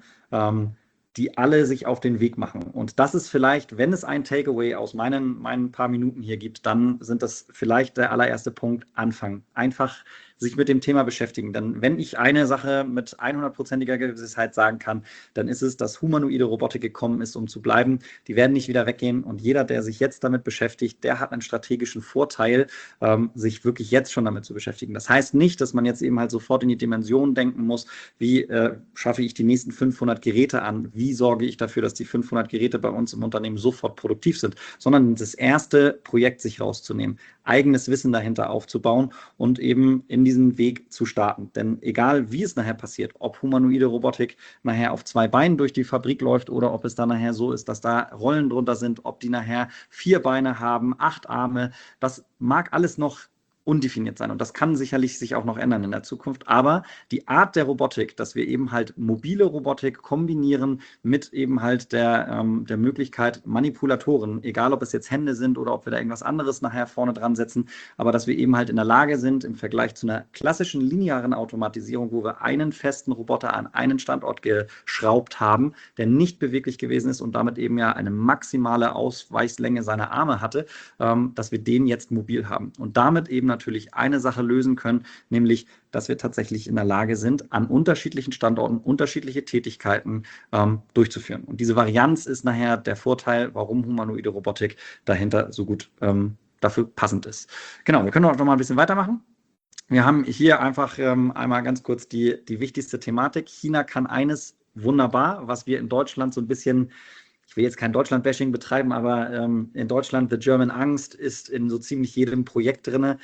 Die alle sich auf den Weg machen. Und das ist vielleicht, wenn es ein Takeaway aus meinen paar Minuten hier gibt, dann sind das vielleicht der allererste Punkt, anfangen. Einfach sich mit dem Thema beschäftigen. Denn wenn ich eine Sache mit 100%iger Gewissheit sagen kann, dann ist es, dass humanoide Robotik gekommen ist, um zu bleiben. Die werden nicht wieder weggehen. Und jeder, der sich jetzt damit beschäftigt, der hat einen strategischen Vorteil, sich wirklich jetzt schon damit zu beschäftigen. Das heißt nicht, dass man jetzt eben halt sofort in die Dimension denken muss, wie schaffe ich die nächsten 500 Geräte an, wie sorge ich dafür, dass die 500 Geräte bei uns im Unternehmen sofort produktiv sind, sondern das erste Projekt sich rauszunehmen, eigenes Wissen dahinter aufzubauen und eben in diesen Weg zu starten. Denn egal, wie es nachher passiert, ob humanoide Robotik nachher auf 2 Beinen durch die Fabrik läuft oder ob es dann nachher so ist, dass da Rollen drunter sind, ob die nachher 4 Beine haben, 8 Arme, das mag alles noch undefiniert sein und das kann sicherlich sich auch noch ändern in der Zukunft, aber die Art der Robotik, dass wir eben halt mobile Robotik kombinieren mit eben halt der Möglichkeit Manipulatoren, egal ob es jetzt Hände sind oder ob wir da irgendwas anderes nachher vorne dran setzen, aber dass wir eben halt in der Lage sind, im Vergleich zu einer klassischen linearen Automatisierung, wo wir einen festen Roboter an einen Standort geschraubt haben, der nicht beweglich gewesen ist und damit eben ja eine maximale Ausweichslänge seiner Arme hatte, dass wir den jetzt mobil haben und damit eben natürlich eine Sache lösen können, nämlich, dass wir tatsächlich in der Lage sind, an unterschiedlichen Standorten unterschiedliche Tätigkeiten durchzuführen. Und diese Varianz ist nachher der Vorteil, warum humanoide Robotik dahinter so gut dafür passend ist. Genau, wir können auch noch mal ein bisschen weitermachen. Wir haben hier einfach einmal ganz kurz die wichtigste Thematik. China kann eines wunderbar. Was wir in Deutschland so ein bisschen, ich will jetzt kein Deutschland-Bashing betreiben, aber in Deutschland, the German Angst ist in so ziemlich jedem Projekt drin.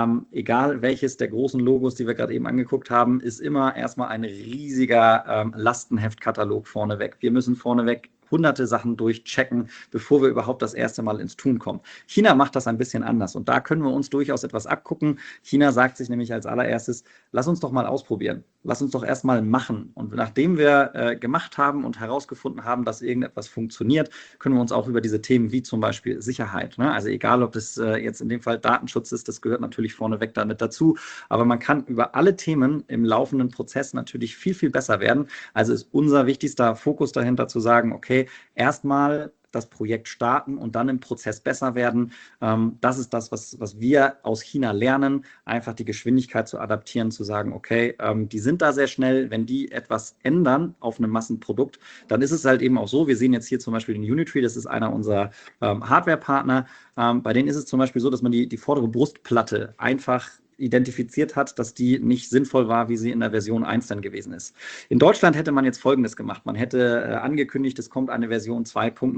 Egal welches der großen Logos, die wir gerade eben angeguckt haben, ist immer erstmal ein riesiger Lastenheftkatalog vorneweg. Wir müssen vorneweg hunderte Sachen durchchecken, bevor wir überhaupt das erste Mal ins Tun kommen. China macht das ein bisschen anders und da können wir uns durchaus etwas abgucken. China sagt sich nämlich als allererstes, lass uns doch mal ausprobieren. Lass uns doch erstmal machen. Und nachdem wir gemacht haben und herausgefunden haben, dass irgendetwas funktioniert, können wir uns auch über diese Themen wie zum Beispiel Sicherheit, ne? Also egal, ob das jetzt in dem Fall Datenschutz ist, das gehört natürlich vorneweg damit dazu, aber man kann über alle Themen im laufenden Prozess natürlich viel, viel besser werden. Also ist unser wichtigster Fokus dahinter zu sagen, okay, erstmal das Projekt starten und dann im Prozess besser werden. Das ist das, was wir aus China lernen, einfach die Geschwindigkeit zu adaptieren, zu sagen, okay, die sind da sehr schnell, wenn die etwas ändern auf einem Massenprodukt, dann ist es halt eben auch so, wir sehen jetzt hier zum Beispiel den Unitree, das ist einer unserer Hardware-Partner, bei denen ist es zum Beispiel so, dass man die vordere Brustplatte einfach identifiziert hat, dass die nicht sinnvoll war, wie sie in der Version 1 dann gewesen ist. In Deutschland hätte man jetzt Folgendes gemacht. Man hätte angekündigt, es kommt eine Version 2.0,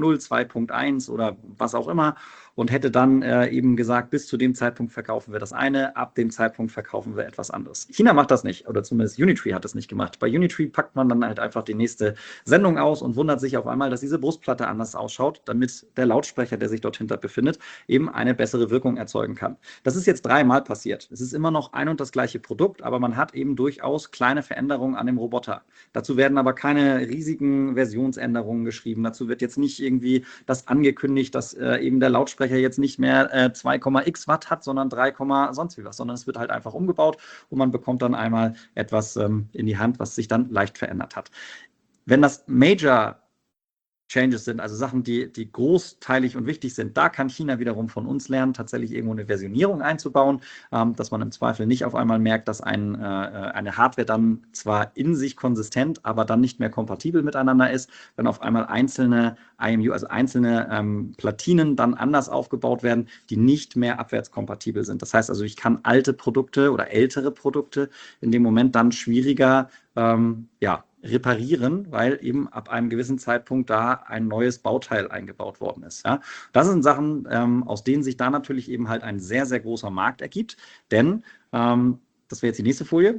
2.1 oder was auch immer und hätte dann eben gesagt, bis zu dem Zeitpunkt verkaufen wir das eine, ab dem Zeitpunkt verkaufen wir etwas anderes. China macht das nicht, oder zumindest Unitree hat das nicht gemacht. Bei Unitree packt man dann halt einfach die nächste Sendung aus und wundert sich auf einmal, dass diese Brustplatte anders ausschaut, damit der Lautsprecher, der sich dort hinter befindet, eben eine bessere Wirkung erzeugen kann. Das ist jetzt 3-mal passiert. Es ist immer noch ein und das gleiche Produkt, aber man hat eben durchaus kleine Veränderungen an dem Roboter. Dazu werden aber keine riesigen Versionsänderungen geschrieben. Dazu wird jetzt nicht irgendwie das angekündigt, dass eben der Lautsprecher jetzt nicht mehr 2,x Watt hat, sondern 3, sonst wie was, sondern es wird halt einfach umgebaut und man bekommt dann einmal etwas in die Hand, was sich dann leicht verändert hat. Wenn das Major Changes sind, also Sachen, die großteilig und wichtig sind, da kann China wiederum von uns lernen, tatsächlich irgendwo eine Versionierung einzubauen, dass man im Zweifel nicht auf einmal merkt, dass eine Hardware dann zwar in sich konsistent, aber dann nicht mehr kompatibel miteinander ist, wenn auf einmal einzelne IMU, also einzelne Platinen dann anders aufgebaut werden, die nicht mehr abwärtskompatibel sind. Das heißt also, ich kann alte Produkte oder ältere Produkte in dem Moment dann schwieriger reparieren, weil eben ab einem gewissen Zeitpunkt da ein neues Bauteil eingebaut worden ist. Ja? Das sind Sachen, aus denen sich da natürlich eben halt ein sehr, sehr großer Markt ergibt, denn, das wäre jetzt die nächste Folie,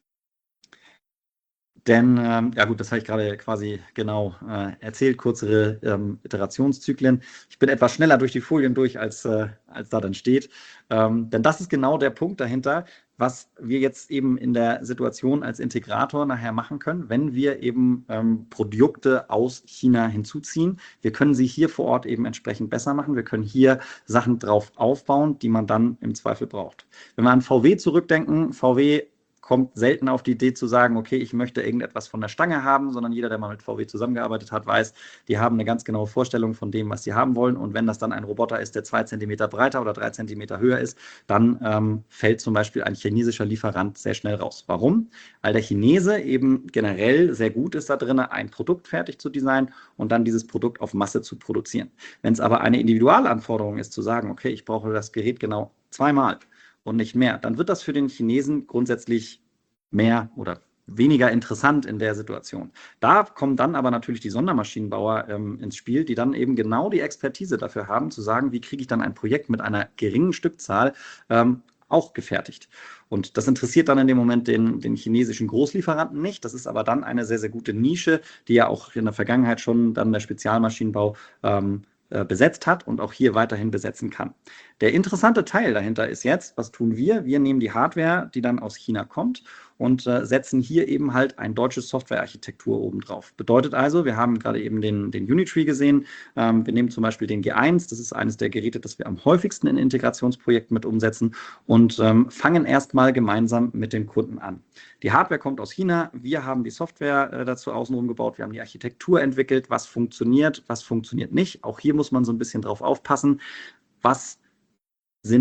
denn, ja gut, das habe ich gerade quasi genau erzählt, kürzere Iterationszyklen. Ich bin etwas schneller durch die Folien durch, als da dann steht. Denn das ist genau der Punkt dahinter, was wir jetzt eben in der Situation als Integrator nachher machen können, wenn wir eben Produkte aus China hinzuziehen. Wir können sie hier vor Ort eben entsprechend besser machen. Wir können hier Sachen drauf aufbauen, die man dann im Zweifel braucht. Wenn wir an VW zurückdenken, VW kommt selten auf die Idee zu sagen, okay, ich möchte irgendetwas von der Stange haben, sondern jeder, der mal mit VW zusammengearbeitet hat, weiß, die haben eine ganz genaue Vorstellung von dem, was sie haben wollen. Und wenn das dann ein Roboter ist, der 2 Zentimeter breiter oder 3 Zentimeter höher ist, dann fällt zum Beispiel ein chinesischer Lieferant sehr schnell raus. Warum? Weil der Chinese eben generell sehr gut ist da drin, ein Produkt fertig zu designen und dann dieses Produkt auf Masse zu produzieren. Wenn es aber eine Individualanforderung ist, zu sagen, okay, ich brauche das Gerät genau 2-mal, und nicht mehr, dann wird das für den Chinesen grundsätzlich mehr oder weniger interessant in der Situation. Da kommen dann aber natürlich die Sondermaschinenbauer ins Spiel, die dann eben genau die Expertise dafür haben, zu sagen, wie kriege ich dann ein Projekt mit einer geringen Stückzahl auch gefertigt. Und das interessiert dann in dem Moment den chinesischen Großlieferanten nicht. Das ist aber dann eine sehr, sehr gute Nische, die ja auch in der Vergangenheit schon dann der Spezialmaschinenbau besetzt hat und auch hier weiterhin besetzen kann. Der interessante Teil dahinter ist jetzt, was tun wir? Wir nehmen die Hardware, die dann aus China kommt und setzen hier eben halt ein deutsches Softwarearchitektur oben drauf. Bedeutet also, wir haben gerade eben den Unitree gesehen, wir nehmen zum Beispiel den G1, das ist eines der Geräte, das wir am häufigsten in Integrationsprojekten mit umsetzen und fangen erstmal gemeinsam mit dem Kunden an. Die Hardware kommt aus China, wir haben die Software dazu außenrum gebaut, wir haben die Architektur entwickelt, was funktioniert nicht. Auch hier muss man so ein bisschen drauf aufpassen, was sind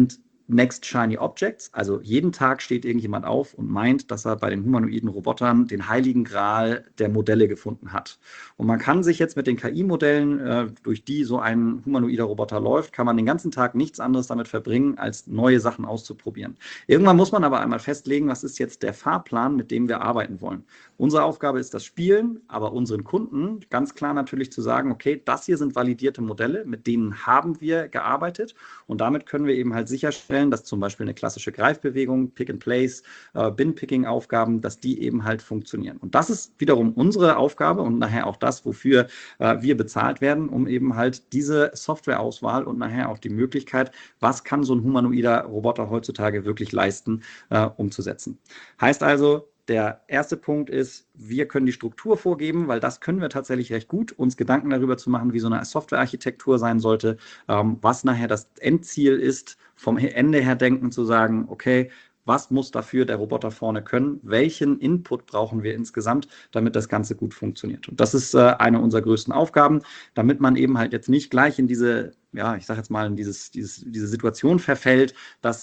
Next Shiny Objects, also jeden Tag steht irgendjemand auf und meint, dass er bei den humanoiden Robotern den heiligen Gral der Modelle gefunden hat. Und man kann sich jetzt mit den KI-Modellen, durch die so ein humanoider Roboter läuft, kann man den ganzen Tag nichts anderes damit verbringen, als neue Sachen auszuprobieren. Irgendwann muss man aber einmal festlegen, was ist jetzt der Fahrplan, mit dem wir arbeiten wollen. Unsere Aufgabe ist das Spielen, aber unseren Kunden ganz klar natürlich zu sagen, okay, das hier sind validierte Modelle, mit denen haben wir gearbeitet und damit können wir eben halt sicherstellen, dass zum Beispiel eine klassische Greifbewegung, Pick-and-Place, Bin-Picking-Aufgaben, dass die eben halt funktionieren. Und das ist wiederum unsere Aufgabe und nachher auch das, wofür wir bezahlt werden, um eben halt diese Softwareauswahl und nachher auch die Möglichkeit, was kann so ein humanoider Roboter heutzutage wirklich leisten, umzusetzen. Heißt also, der erste Punkt ist, wir können die Struktur vorgeben, weil das können wir tatsächlich recht gut, uns Gedanken darüber zu machen, wie so eine Softwarearchitektur sein sollte, was nachher das Endziel ist, vom Ende her denken, zu sagen, okay, was muss dafür der Roboter vorne können, welchen Input brauchen wir insgesamt, damit das Ganze gut funktioniert. Und das ist eine unserer größten Aufgaben, damit man eben halt jetzt nicht gleich in diese, ja, ich sage jetzt mal, in diese Situation verfällt, dass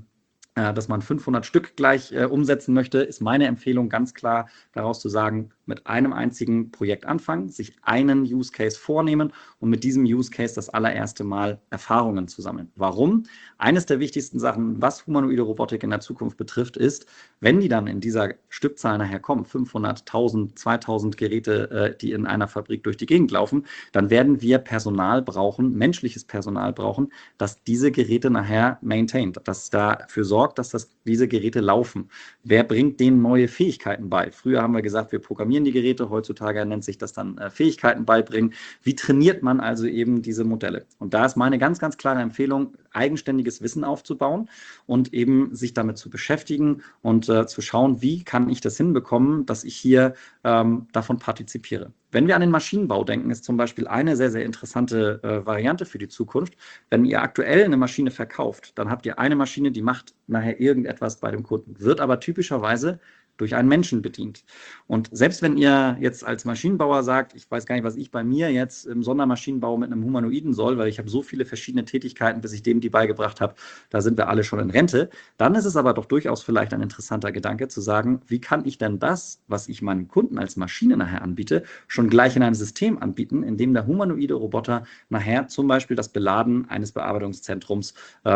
man 500 Stück gleich umsetzen möchte, ist meine Empfehlung ganz klar daraus zu sagen, mit einem einzigen Projekt anfangen, sich einen Use Case vornehmen und mit diesem Use Case das allererste Mal Erfahrungen zu sammeln. Warum? Eines der wichtigsten Sachen, was humanoide Robotik in der Zukunft betrifft, ist, wenn die dann in dieser Stückzahl nachher kommen, 500, 1000, 2000 Geräte, die in einer Fabrik durch die Gegend laufen, dann werden wir Personal brauchen, menschliches Personal brauchen, das diese Geräte nachher maintaint, das dafür sorgt, dass diese Geräte laufen. Wer bringt denen neue Fähigkeiten bei? Früher haben wir gesagt, wir programmieren die Geräte, heutzutage nennt sich das dann Fähigkeiten beibringen. Wie trainiert man also eben diese Modelle? Und da ist meine ganz, ganz klare Empfehlung, eigenständiges Wissen aufzubauen und eben sich damit zu beschäftigen und zu schauen, wie kann ich das hinbekommen, dass ich hier davon partizipiere. Wenn wir an den Maschinenbau denken, ist zum Beispiel eine sehr, sehr interessante Variante für die Zukunft. Wenn ihr aktuell eine Maschine verkauft, dann habt ihr eine Maschine, die macht nachher irgendetwas bei dem Kunden, wird aber typischerweise durch einen Menschen bedient. Und selbst wenn ihr jetzt als Maschinenbauer sagt, ich weiß gar nicht, was ich bei mir jetzt im Sondermaschinenbau mit einem Humanoiden soll, weil ich habe so viele verschiedene Tätigkeiten, bis ich dem die beigebracht habe, da sind wir alle schon in Rente, dann ist es aber doch durchaus vielleicht ein interessanter Gedanke zu sagen, wie kann ich denn das, was ich meinem Kunden als Maschine nachher anbiete, schon gleich in einem System anbieten, in dem der humanoide Roboter nachher zum Beispiel das Beladen eines Bearbeitungszentrums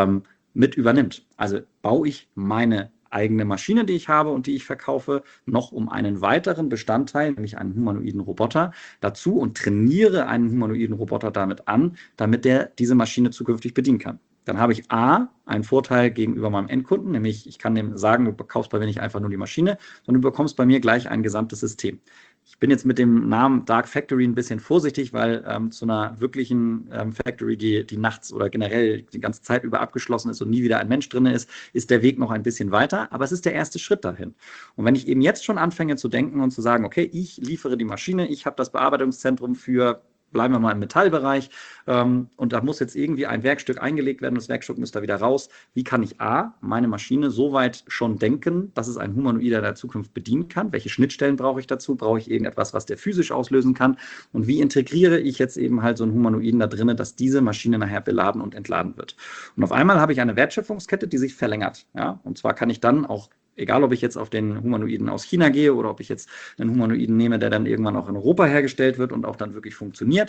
mit übernimmt. Also baue ich meine eigene Maschine, die ich habe und die ich verkaufe, noch um einen weiteren Bestandteil, nämlich einen humanoiden Roboter, dazu und trainiere einen humanoiden Roboter damit an, damit der diese Maschine zukünftig bedienen kann. Dann habe ich A, einen Vorteil gegenüber meinem Endkunden, nämlich ich kann dem sagen, du kaufst bei mir nicht einfach nur die Maschine, sondern du bekommst bei mir gleich ein gesamtes System. Ich bin jetzt mit dem Namen Dark Factory ein bisschen vorsichtig, weil zu einer wirklichen Factory, die nachts oder generell die ganze Zeit über abgeschlossen ist und nie wieder ein Mensch drin ist der Weg noch ein bisschen weiter, aber es ist der erste Schritt dahin. Und wenn ich eben jetzt schon anfange zu denken und zu sagen, okay, ich liefere die Maschine, ich habe das Bearbeitungszentrum für, bleiben wir mal im Metallbereich, und da muss jetzt irgendwie ein Werkstück eingelegt werden, das Werkstück müsste da wieder raus. Wie kann ich A, meine Maschine so weit schon denken, dass es ein Humanoider der Zukunft bedienen kann? Welche Schnittstellen brauche ich dazu? Brauche ich irgendetwas, was der physisch auslösen kann? Und wie integriere ich jetzt eben halt so einen Humanoiden da drin, dass diese Maschine nachher beladen und entladen wird? Und auf einmal habe ich eine Wertschöpfungskette, die sich verlängert. Ja? Und zwar kann ich dann auch, egal ob ich jetzt auf den Humanoiden aus China gehe oder ob ich jetzt einen Humanoiden nehme, der dann irgendwann auch in Europa hergestellt wird und auch dann wirklich funktioniert,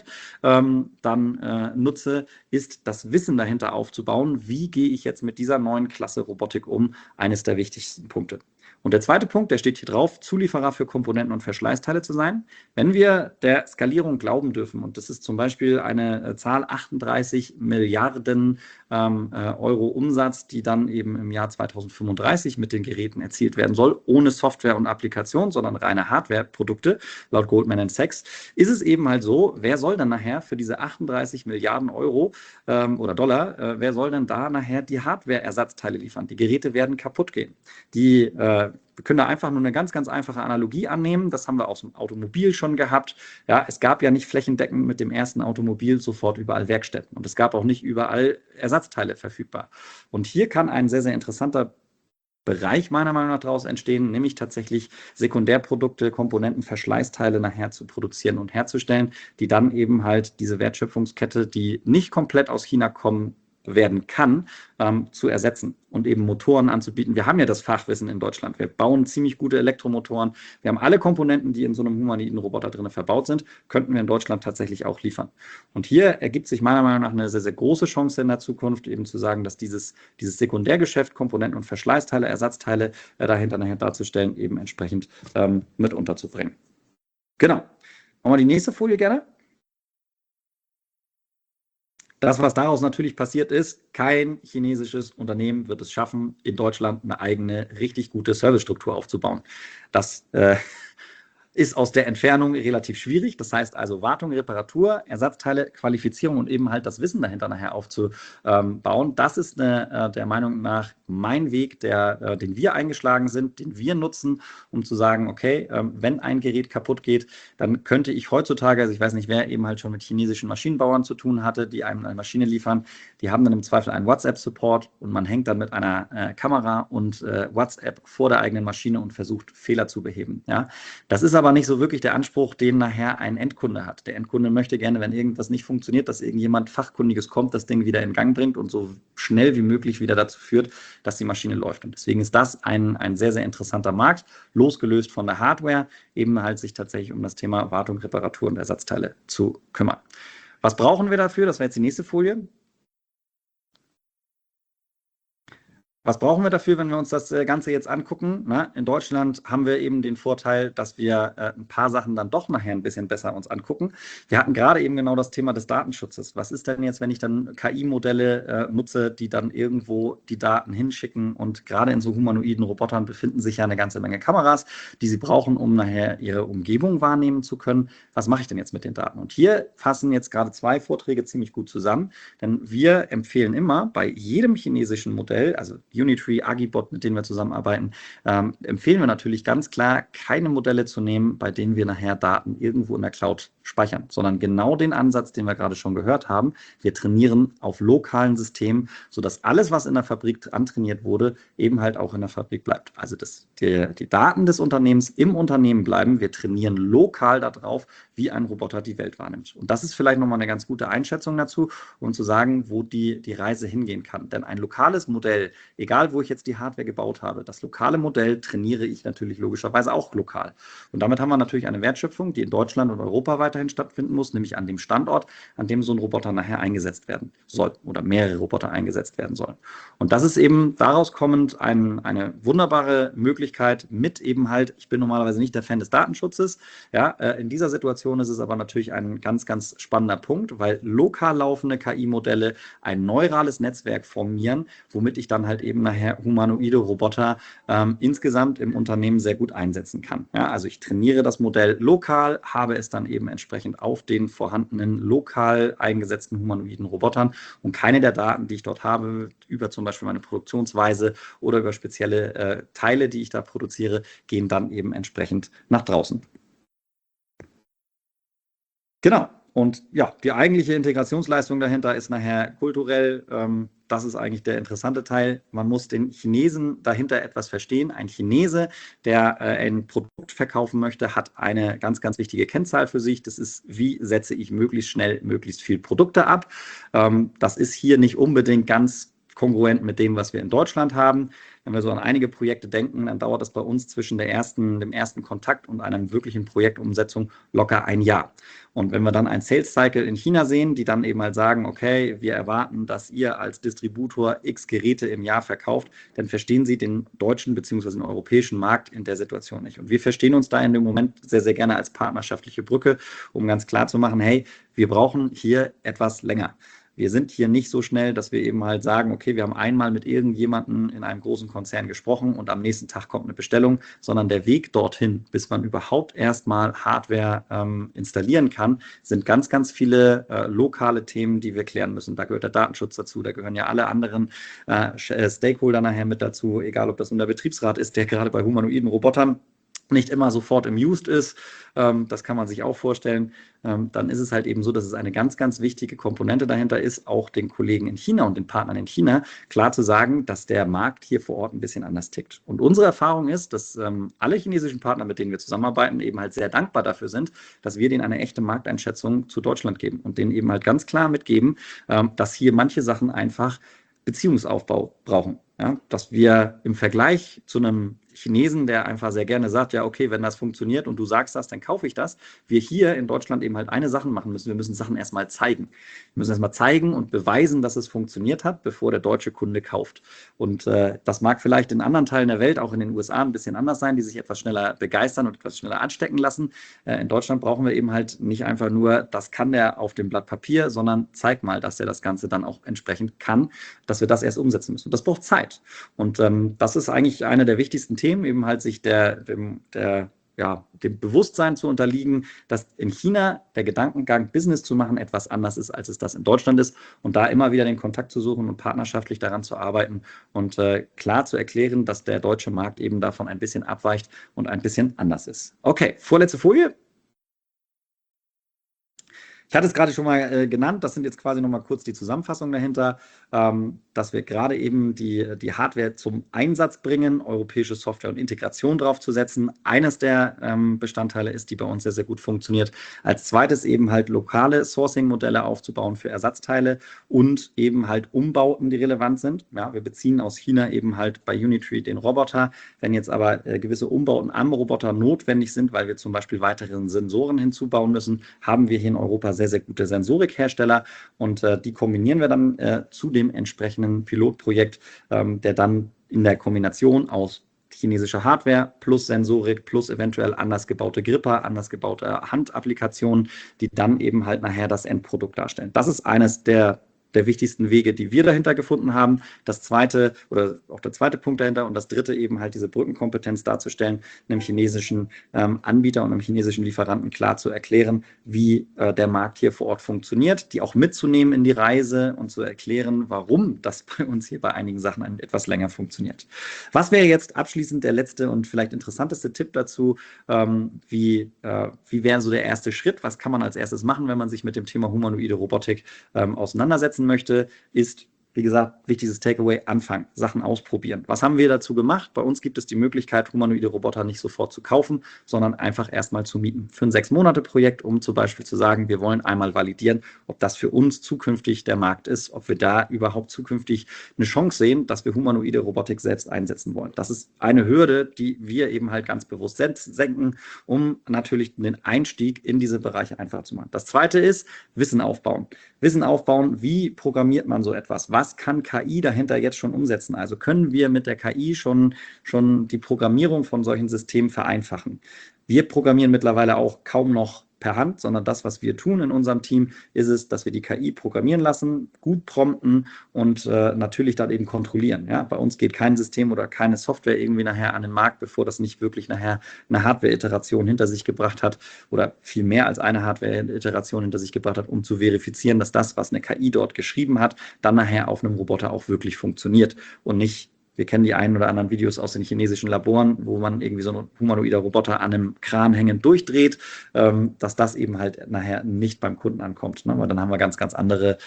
nutze, ist das Wissen dahinter aufzubauen. Wie gehe ich jetzt mit dieser neuen Klasse Robotik um? Eines der wichtigsten Punkte. Und der zweite Punkt, der steht hier drauf, Zulieferer für Komponenten und Verschleißteile zu sein. Wenn wir der Skalierung glauben dürfen, und das ist zum Beispiel eine Zahl 38 Milliarden Euro Umsatz, die dann eben im Jahr 2035 mit den Geräten erzielt werden soll, ohne Software und Applikation, sondern reine Hardware-Produkte, laut Goldman Sachs, ist es eben halt so, wer soll dann nachher für diese 38 Milliarden Euro oder Dollar, wer soll denn da nachher die Hardware-Ersatzteile liefern? Die Geräte werden kaputt gehen. Wir können da einfach nur eine ganz, ganz einfache Analogie annehmen. Das haben wir aus dem Automobil schon gehabt. Ja, es gab ja nicht flächendeckend mit dem ersten Automobil sofort überall Werkstätten. Und es gab auch nicht überall Ersatzteile verfügbar. Und hier kann ein sehr, sehr interessanter Bereich meiner Meinung nach daraus entstehen, nämlich tatsächlich Sekundärprodukte, Komponenten, Verschleißteile nachher zu produzieren und herzustellen, die dann eben halt diese Wertschöpfungskette, die nicht komplett aus China kommen, werden kann, zu ersetzen und eben Motoren anzubieten. Wir haben ja das Fachwissen in Deutschland. Wir bauen ziemlich gute Elektromotoren. Wir haben alle Komponenten, die in so einem humanoiden Roboter drin verbaut sind, könnten wir in Deutschland tatsächlich auch liefern. Und hier ergibt sich meiner Meinung nach eine sehr, sehr große Chance in der Zukunft, eben zu sagen, dass dieses Sekundärgeschäft, Komponenten und Verschleißteile, Ersatzteile dahinter nachher darzustellen, eben entsprechend mit unterzubringen. Genau. Machen wir die nächste Folie gerne. Das, was daraus natürlich passiert ist, kein chinesisches Unternehmen wird es schaffen, in Deutschland eine eigene, richtig gute Servicestruktur aufzubauen. Das ist aus der Entfernung relativ schwierig. Das heißt also Wartung, Reparatur, Ersatzteile, Qualifizierung und eben halt das Wissen dahinter nachher aufzubauen. Das ist der Meinung nach mein Weg, den wir eingeschlagen sind, den wir nutzen, um zu sagen, okay, wenn ein Gerät kaputt geht, dann könnte ich heutzutage, also ich weiß nicht, wer eben halt schon mit chinesischen Maschinenbauern zu tun hatte, die einem eine Maschine liefern, die haben dann im Zweifel einen WhatsApp-Support und man hängt dann mit einer Kamera und WhatsApp vor der eigenen Maschine und versucht, Fehler zu beheben. Ja? Das ist aber nicht so wirklich der Anspruch, den nachher ein Endkunde hat. Der Endkunde möchte gerne, wenn irgendwas nicht funktioniert, dass irgendjemand Fachkundiges kommt, das Ding wieder in Gang bringt und so schnell wie möglich wieder dazu führt, dass die Maschine läuft. Und deswegen ist das ein sehr, sehr interessanter Markt, losgelöst von der Hardware, eben halt sich tatsächlich um das Thema Wartung, Reparatur und Ersatzteile zu kümmern. Was brauchen wir dafür? Das wäre jetzt die nächste Folie. Was brauchen wir dafür, wenn wir uns das Ganze jetzt angucken? Na, in Deutschland haben wir eben den Vorteil, dass wir ein paar Sachen dann doch nachher ein bisschen besser uns angucken. Wir hatten gerade eben genau das Thema des Datenschutzes. Was ist denn jetzt, wenn ich dann KI-Modelle nutze, die dann irgendwo die Daten hinschicken? Und gerade in so humanoiden Robotern befinden sich ja eine ganze Menge Kameras, die sie brauchen, um nachher ihre Umgebung wahrnehmen zu können. Was mache ich denn jetzt mit den Daten? Und hier fassen jetzt gerade 2 Vorträge ziemlich gut zusammen, denn wir empfehlen immer bei jedem chinesischen Modell, also Unitree, Agibot, mit denen wir zusammenarbeiten, empfehlen wir natürlich ganz klar, keine Modelle zu nehmen, bei denen wir nachher Daten irgendwo in der Cloud speichern, sondern genau den Ansatz, den wir gerade schon gehört haben. Wir trainieren auf lokalen Systemen, sodass alles, was in der Fabrik antrainiert wurde, eben halt auch in der Fabrik bleibt. Also die Daten des Unternehmens im Unternehmen bleiben. Wir trainieren lokal darauf, wie ein Roboter die Welt wahrnimmt. Und das ist vielleicht nochmal eine ganz gute Einschätzung dazu, um zu sagen, wo die Reise hingehen kann. Denn ein lokales Modell, egal wo ich jetzt die Hardware gebaut habe, das lokale Modell trainiere ich natürlich logischerweise auch lokal. Und damit haben wir natürlich eine Wertschöpfung, die in Deutschland und Europa weiterhin stattfinden muss, nämlich an dem Standort, an dem so ein Roboter nachher eingesetzt werden soll oder mehrere Roboter eingesetzt werden sollen. Und das ist eben daraus kommend eine wunderbare Möglichkeit mit eben halt, ich bin normalerweise nicht der Fan des Datenschutzes, ja, in dieser Situation ist es aber natürlich ein ganz, ganz spannender Punkt, weil lokal laufende KI-Modelle ein neurales Netzwerk formieren, womit ich dann halt eben nachher humanoide Roboter insgesamt im Unternehmen sehr gut einsetzen kann. Ja, also ich trainiere das Modell lokal, habe es dann eben entsprechend auf den vorhandenen lokal eingesetzten humanoiden Robotern und keine der Daten, die ich dort habe, über zum Beispiel meine Produktionsweise oder über spezielle Teile, die ich da produziere, gehen dann eben entsprechend nach draußen. Genau. Und ja, die eigentliche Integrationsleistung dahinter ist nachher kulturell, das ist eigentlich der interessante Teil. Man muss den Chinesen dahinter etwas verstehen. Ein Chinese, der ein Produkt verkaufen möchte, hat eine ganz, ganz wichtige Kennzahl für sich. Das ist, wie setze ich möglichst schnell möglichst viel Produkte ab. Das ist hier nicht unbedingt ganz kongruent mit dem, was wir in Deutschland haben. Wenn wir so an einige Projekte denken, dann dauert das bei uns zwischen dem ersten Kontakt und einer wirklichen Projektumsetzung locker ein Jahr. Und wenn wir dann ein Sales Cycle in China sehen, die dann eben halt sagen, okay, wir erwarten, dass ihr als Distributor x Geräte im Jahr verkauft, dann verstehen sie den deutschen bzw. den europäischen Markt in der Situation nicht. Und wir verstehen uns da in dem Moment sehr, sehr gerne als partnerschaftliche Brücke, um ganz klar zu machen, hey, wir brauchen hier etwas länger. Wir sind hier nicht so schnell, dass wir eben halt sagen, okay, wir haben einmal mit irgendjemandem in einem großen Konzern gesprochen und am nächsten Tag kommt eine Bestellung, sondern der Weg dorthin, bis man überhaupt erstmal Hardware installieren kann, sind ganz, ganz viele lokale Themen, die wir klären müssen. Da gehört der Datenschutz dazu, da gehören ja alle anderen Stakeholder nachher mit dazu, egal ob das nun der Betriebsrat ist, der gerade bei humanoiden Robotern nicht immer sofort amused ist, das kann man sich auch vorstellen, dann ist es halt eben so, dass es eine ganz, ganz wichtige Komponente dahinter ist, auch den Kollegen in China und den Partnern in China klar zu sagen, dass der Markt hier vor Ort ein bisschen anders tickt. Und unsere Erfahrung ist, dass alle chinesischen Partner, mit denen wir zusammenarbeiten, eben halt sehr dankbar dafür sind, dass wir denen eine echte Markteinschätzung zu Deutschland geben und denen eben halt ganz klar mitgeben, dass hier manche Sachen einfach Beziehungsaufbau brauchen. Ja, dass wir im Vergleich zu einem Chinesen, der einfach sehr gerne sagt, ja, okay, wenn das funktioniert und du sagst das, dann kaufe ich das, wir hier in Deutschland eben halt eine Sache machen müssen. Wir müssen Sachen erstmal zeigen. Wir müssen erstmal zeigen und beweisen, dass es funktioniert hat, bevor der deutsche Kunde kauft. Und das mag vielleicht in anderen Teilen der Welt, auch in den USA, ein bisschen anders sein, die sich etwas schneller begeistern und etwas schneller anstecken lassen. In Deutschland brauchen wir eben halt nicht einfach nur, das kann der auf dem Blatt Papier, sondern zeig mal, dass der das Ganze dann auch entsprechend kann, dass wir das erst umsetzen müssen. Und das braucht Zeit. Und das ist eigentlich eine der wichtigsten Themen, eben halt sich dem Bewusstsein zu unterliegen, dass in China der Gedankengang, Business zu machen, etwas anders ist, als es das in Deutschland ist. Und da immer wieder den Kontakt zu suchen und partnerschaftlich daran zu arbeiten und klar zu erklären, dass der deutsche Markt eben davon ein bisschen abweicht und ein bisschen anders ist. Okay, vorletzte Folie. Ich hatte es gerade schon mal genannt, das sind jetzt quasi nochmal kurz die Zusammenfassung dahinter, dass wir gerade eben die Hardware zum Einsatz bringen, europäische Software und Integration draufzusetzen. Eines der Bestandteile ist, die bei uns sehr, sehr gut funktioniert. Als zweites eben halt lokale Sourcing-Modelle aufzubauen für Ersatzteile und eben halt Umbauten, die relevant sind. Ja, wir beziehen aus China eben halt bei Unitree den Roboter. Wenn jetzt aber gewisse Umbauten am Roboter notwendig sind, weil wir zum Beispiel weitere Sensoren hinzubauen müssen, haben wir hier in Europa sehr, sehr gute Sensorikhersteller und die kombinieren wir dann zu dem entsprechenden Pilotprojekt, der dann in der Kombination aus chinesischer Hardware plus Sensorik plus eventuell anders gebaute Gripper, anders gebaute Handapplikationen, die dann eben halt nachher das Endprodukt darstellen. Das ist eines der wichtigsten Wege, die wir dahinter gefunden haben. Das zweite oder auch der zweite Punkt dahinter und das dritte eben halt diese Brückenkompetenz darzustellen, einem chinesischen Anbieter und einem chinesischen Lieferanten klar zu erklären, wie der Markt hier vor Ort funktioniert, die auch mitzunehmen in die Reise und zu erklären, warum das bei uns hier bei einigen Sachen etwas länger funktioniert. Was wäre jetzt abschließend der letzte und vielleicht interessanteste Tipp dazu? Wie wäre so der erste Schritt? Was kann man als erstes machen, wenn man sich mit dem Thema humanoide Robotik auseinandersetzen möchte, ist, wie gesagt, wichtiges Takeaway, anfangen, Sachen ausprobieren. Was haben wir dazu gemacht? Bei uns gibt es die Möglichkeit, humanoide Roboter nicht sofort zu kaufen, sondern einfach erstmal zu mieten. Für ein 6-Monate-Projekt, um zum Beispiel zu sagen, wir wollen einmal validieren, ob das für uns zukünftig der Markt ist, ob wir da überhaupt zukünftig eine Chance sehen, dass wir humanoide Robotik selbst einsetzen wollen. Das ist eine Hürde, die wir eben halt ganz bewusst senken, um natürlich den Einstieg in diese Bereiche einfacher zu machen. Das zweite ist Wissen aufbauen. Wissen aufbauen, wie programmiert man so etwas? Was kann KI dahinter jetzt schon umsetzen? Also können wir mit der KI schon die Programmierung von solchen Systemen vereinfachen? Wir programmieren mittlerweile auch kaum noch per Hand, sondern das, was wir tun in unserem Team, ist es, dass wir die KI programmieren lassen, gut prompten und natürlich dann eben kontrollieren. Ja? Bei uns geht kein System oder keine Software irgendwie nachher an den Markt, bevor das nicht wirklich nachher eine Hardware-Iteration hinter sich gebracht hat oder viel mehr als eine Hardware-Iteration hinter sich gebracht hat, um zu verifizieren, dass das, was eine KI dort geschrieben hat, dann nachher auf einem Roboter auch wirklich funktioniert und nicht. Wir kennen die einen oder anderen Videos aus den chinesischen Laboren, wo man irgendwie so ein humanoider Roboter an einem Kran hängend durchdreht, dass das eben halt nachher nicht beim Kunden ankommt. Ne? Weil dann haben wir ganz, ganz andere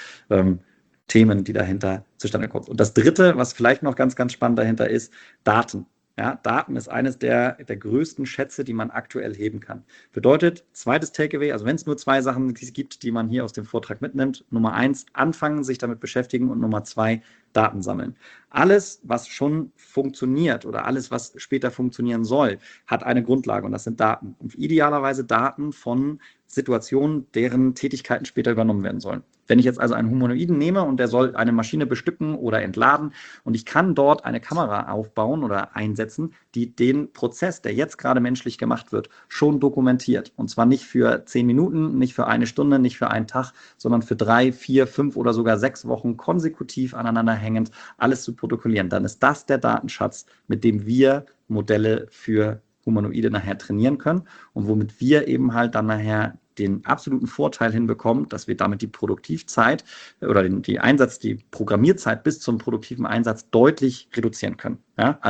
Themen, die dahinter zustande kommen. Und das Dritte, was vielleicht noch ganz, ganz spannend dahinter ist, Daten. Ja, Daten ist eines der größten Schätze, die man aktuell heben kann. Bedeutet, zweites Takeaway, also wenn es nur 2 Sachen gibt, die man hier aus dem Vortrag mitnimmt, Nummer 1, anfangen, sich damit beschäftigen und Nummer 2, Daten sammeln. Alles, was schon funktioniert oder alles, was später funktionieren soll, hat eine Grundlage und das sind Daten. Und idealerweise Daten von Situationen, deren Tätigkeiten später übernommen werden sollen. Wenn ich jetzt also einen Humanoiden nehme und der soll eine Maschine bestücken oder entladen und ich kann dort eine Kamera aufbauen oder einsetzen, die den Prozess, der jetzt gerade menschlich gemacht wird, schon dokumentiert. Und zwar nicht für 10 Minuten, nicht für 1 Stunde, nicht für einen Tag, sondern für 3, 4, 5 oder sogar 6 Wochen konsekutiv aneinander hängend, alles zu protokollieren. Dann ist das der Datenschatz, mit dem wir Modelle für Humanoide nachher trainieren können und womit wir eben halt dann nachher den absoluten Vorteil hinbekommen, dass wir damit die Produktivzeit oder die Programmierzeit bis zum produktiven Einsatz deutlich reduzieren können. Ja? Also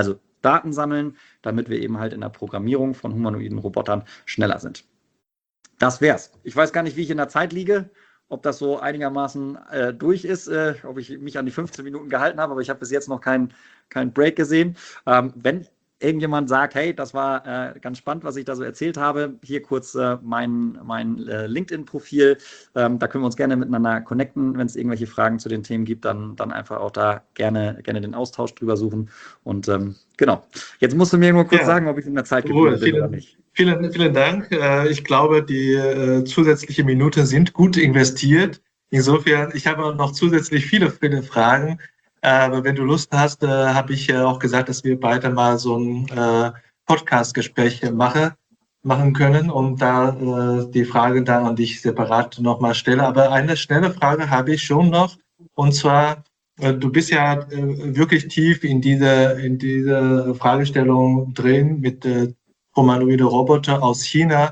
Daten sammeln, damit wir eben halt in der Programmierung von humanoiden Robotern schneller sind. Das wär's. Ich weiß gar nicht, wie ich in der Zeit liege, ob das so einigermaßen durch ist, ob ich mich an die 15 Minuten gehalten habe, aber ich habe bis jetzt noch keinen Break gesehen. Wenn irgendjemand sagt, hey, das war ganz spannend, was ich da so erzählt habe, hier kurz mein LinkedIn-Profil, da können wir uns gerne miteinander connecten, wenn es irgendwelche Fragen zu den Themen gibt, dann einfach auch da gerne den Austausch drüber suchen und genau. Jetzt musst du mir nur kurz sagen, ob ich in der Zeit geblieben bin oder nicht. Vielen Dank. Ich glaube, die zusätzliche Minuten sind gut investiert. Insofern, ich habe noch zusätzlich viele Fragen. Aber wenn du Lust hast, habe ich auch gesagt, dass wir beide mal so ein Podcast-Gespräch machen können und da die Frage dann an dich separat nochmal stelle. Aber eine schnelle Frage habe ich schon noch. Und zwar, du bist ja wirklich tief in diese Fragestellung drin mit humanoide Roboter aus China.